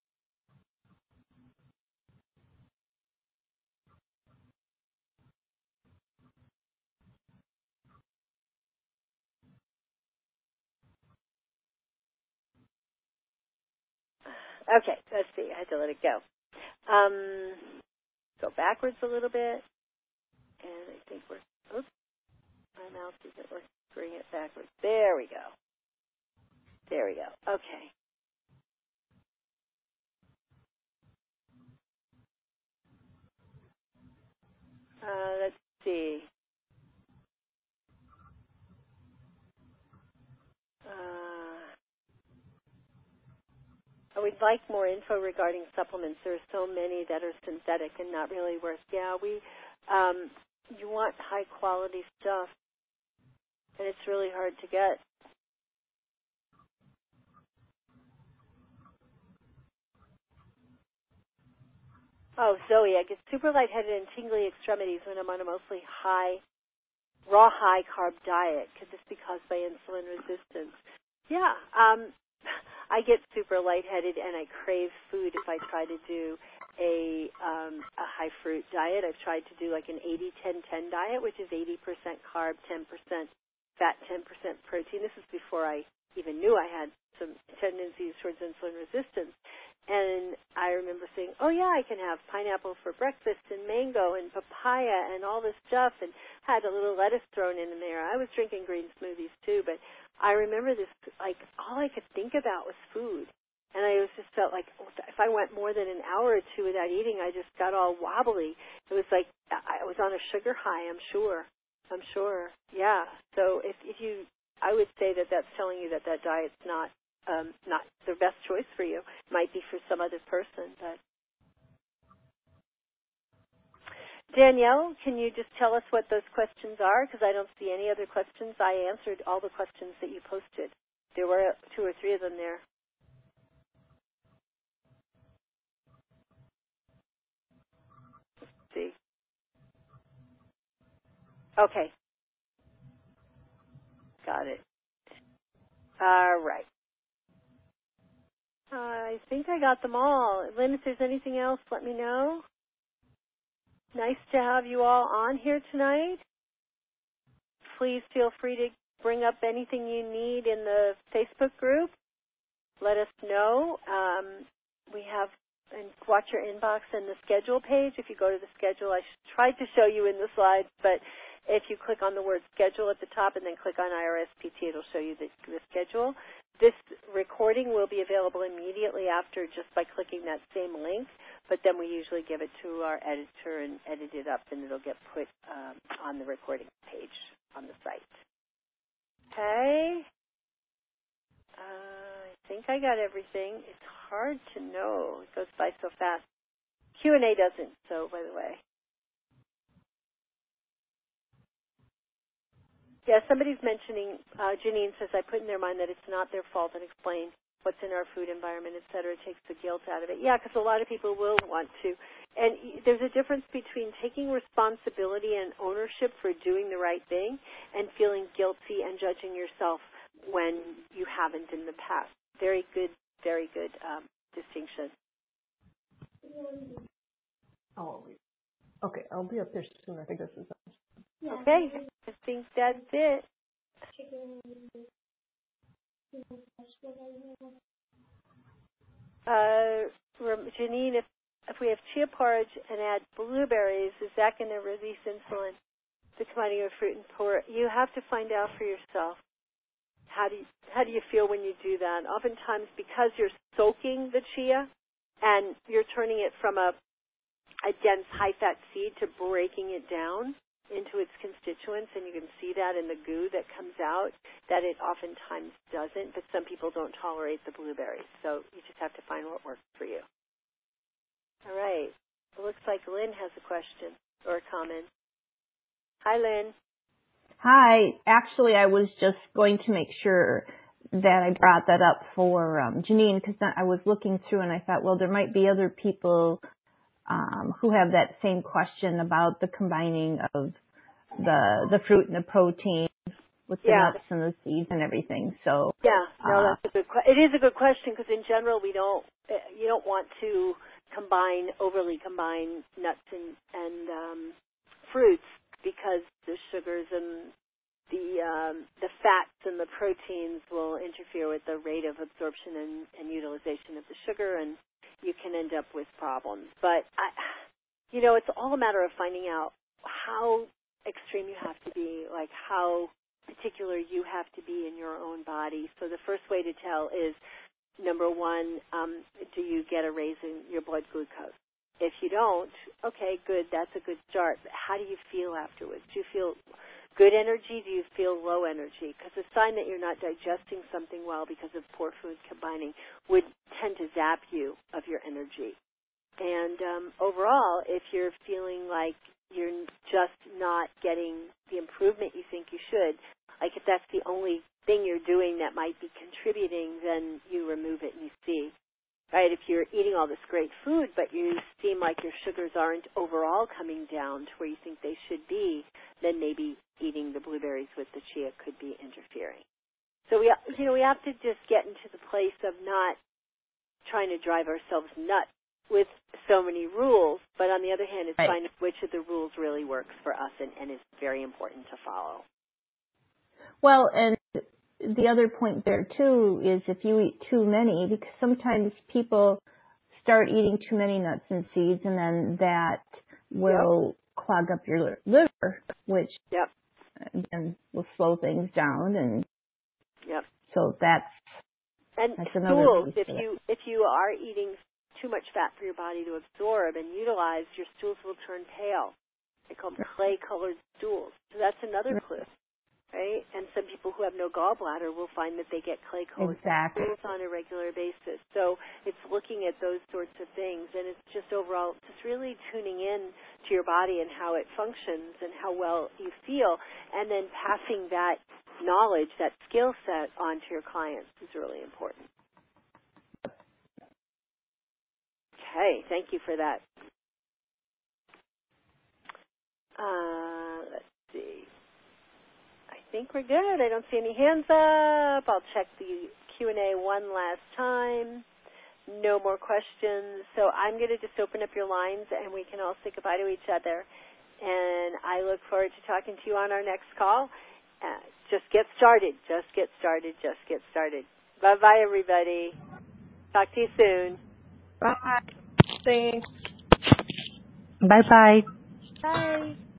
Okay, let's see. I had to let it go. Um, go backwards a little bit. And I think we're, oops, my mouse isn't working. Bring it backwards. There we go. There we go. Okay. Uh, let's see. Uh, I would like more info regarding supplements. There are so many that are synthetic and not really worth. Yeah, we. Um, you want high quality stuff, and it's really hard to get. Oh, Zoe, I get super lightheaded and tingly extremities when I'm on a mostly high, raw high carb diet. Could this be caused by insulin resistance? Yeah, um, I get super lightheaded and I crave food if I try to do a um, a high fruit diet. I've tried to do like an eighty ten ten diet, which is eighty percent carb, ten percent fat, ten percent protein. This is before I even knew I had some tendencies towards insulin resistance. And I remember saying, oh, yeah, I can have pineapple for breakfast and mango and papaya and all this stuff, and had a little lettuce thrown in there. I was drinking green smoothies, too, but I remember this, like, all I could think about was food. And I was just felt like if I went more than an hour or two without eating, I just got all wobbly. It was like I was on a sugar high, I'm sure. I'm sure. Yeah. So if, if you, I would say that that's telling you that that diet's not Um, not the best choice for you. Might be for some other person, but Danielle, can you just tell us what those questions are? Because I don't see any other questions. I answered all the questions that you posted. There were two or three of them there. Let's see. Okay. Got it. All right. I think I got them all. Lynn, if there's anything else, let me know. Nice to have you all on here tonight. Please feel free to bring up anything you need in the Facebook group. Let us know. Um, we have, and watch your inbox and the schedule page. If you go to the schedule, I tried to show you in the slides, but if you click on the word schedule at the top and then click on I R S P T, it'll show you the, the schedule. This recording will be available immediately after just by clicking that same link, but then we usually give it to our editor and edit it up, and it'll get put um, on the recording page on the site. Okay. Uh, I think I got everything. It's hard to know. It goes by so fast. Q and A doesn't, so by the way. Yeah, somebody's mentioning, uh, Janine says, I put in their mind that it's not their fault and explain what's in our food environment, et cetera. It takes the guilt out of it. Yeah, because a lot of people will want to. And there's a difference between taking responsibility and ownership for doing the right thing and feeling guilty and judging yourself when you haven't in the past. Very good, very good um, distinction. Oh, okay, I'll be up there soon. I think this is Okay, I think that's it. Uh, Janine, if, if we have chia porridge and add blueberries, is that going to release insulin, the commodity of fruit and pork? You have to find out for yourself. How do you, how do you feel when you do that? Oftentimes, because you're soaking the chia and you're turning it from a, a dense, high-fat seed to breaking it down into its constituents, and you can see that in the goo that comes out, that it oftentimes doesn't, but some people don't tolerate the blueberries, so you just have to find what works for you. All right. It looks like Lynn has a question or a comment. Hi, Lynn. Hi. Actually, I was just going to make sure that I brought that up for um, Janine, because I was looking through and I thought, well, there might be other people Um, who have that same question about the combining of the the fruit and the protein. with the Yeah. nuts and the seeds and everything. So Yeah, no, uh, that's a good question. It is a good question because in general we don't, uh, you don't want to combine, overly combine nuts and, and um, fruits because the sugars and the um, the fats and the proteins will interfere with the rate of absorption and, and utilization of the sugar, and you can end up with problems. But, I, you know, it's all a matter of finding out how extreme you have to be, like how particular you have to be in your own body. So the first way to tell is, number one, um, do you get a raise in your blood glucose? If you don't, okay, good, that's a good start. But how do you feel afterwards? Do you feel good energy? Do you feel low energy? Because a sign that you're not digesting something well because of poor food combining would tend to zap you of your energy. And um, overall, if you're feeling like you're just not getting the improvement you think you should, like if that's the only thing you're doing that might be contributing, then you remove it and you see. Right? If you're eating all this great food, but you seem like your sugars aren't overall coming down to where you think they should be, then maybe eating the blueberries with the chia could be interfering. So we, you know, we have to just get into the place of not trying to drive ourselves nuts with so many rules, but on the other hand, it's right. find which of the rules really works for us and, and is very important to follow. Well, and the other point there too is if you eat too many, because sometimes people start eating too many nuts and seeds, and then that will yep. clog up your liver, which yep. again will slow things down, and yep. so that's and that's stools. another If you if you are eating too much fat for your body to absorb and utilize, your stools will turn pale. They call them clay-colored stools. So that's another clue. Right? And some people who have no gallbladder will find that they get clay-colored exactly. stools on a regular basis. So it's looking at those sorts of things, and it's just overall just really tuning in to your body and how it functions and how well you feel, and then passing that knowledge, that skill set on to your clients is really important. Okay, thank you for that. Uh, let's see. I think we're good. I don't see any hands up. I'll check the Q and A one last time. No more questions. So I'm going to just open up your lines, and we can all say goodbye to each other. And I look forward to talking to you on our next call. Uh, just get started. Just get started. Just get started. Bye-bye, everybody. Talk to you soon. Bye. Thanks. Bye-bye. Bye.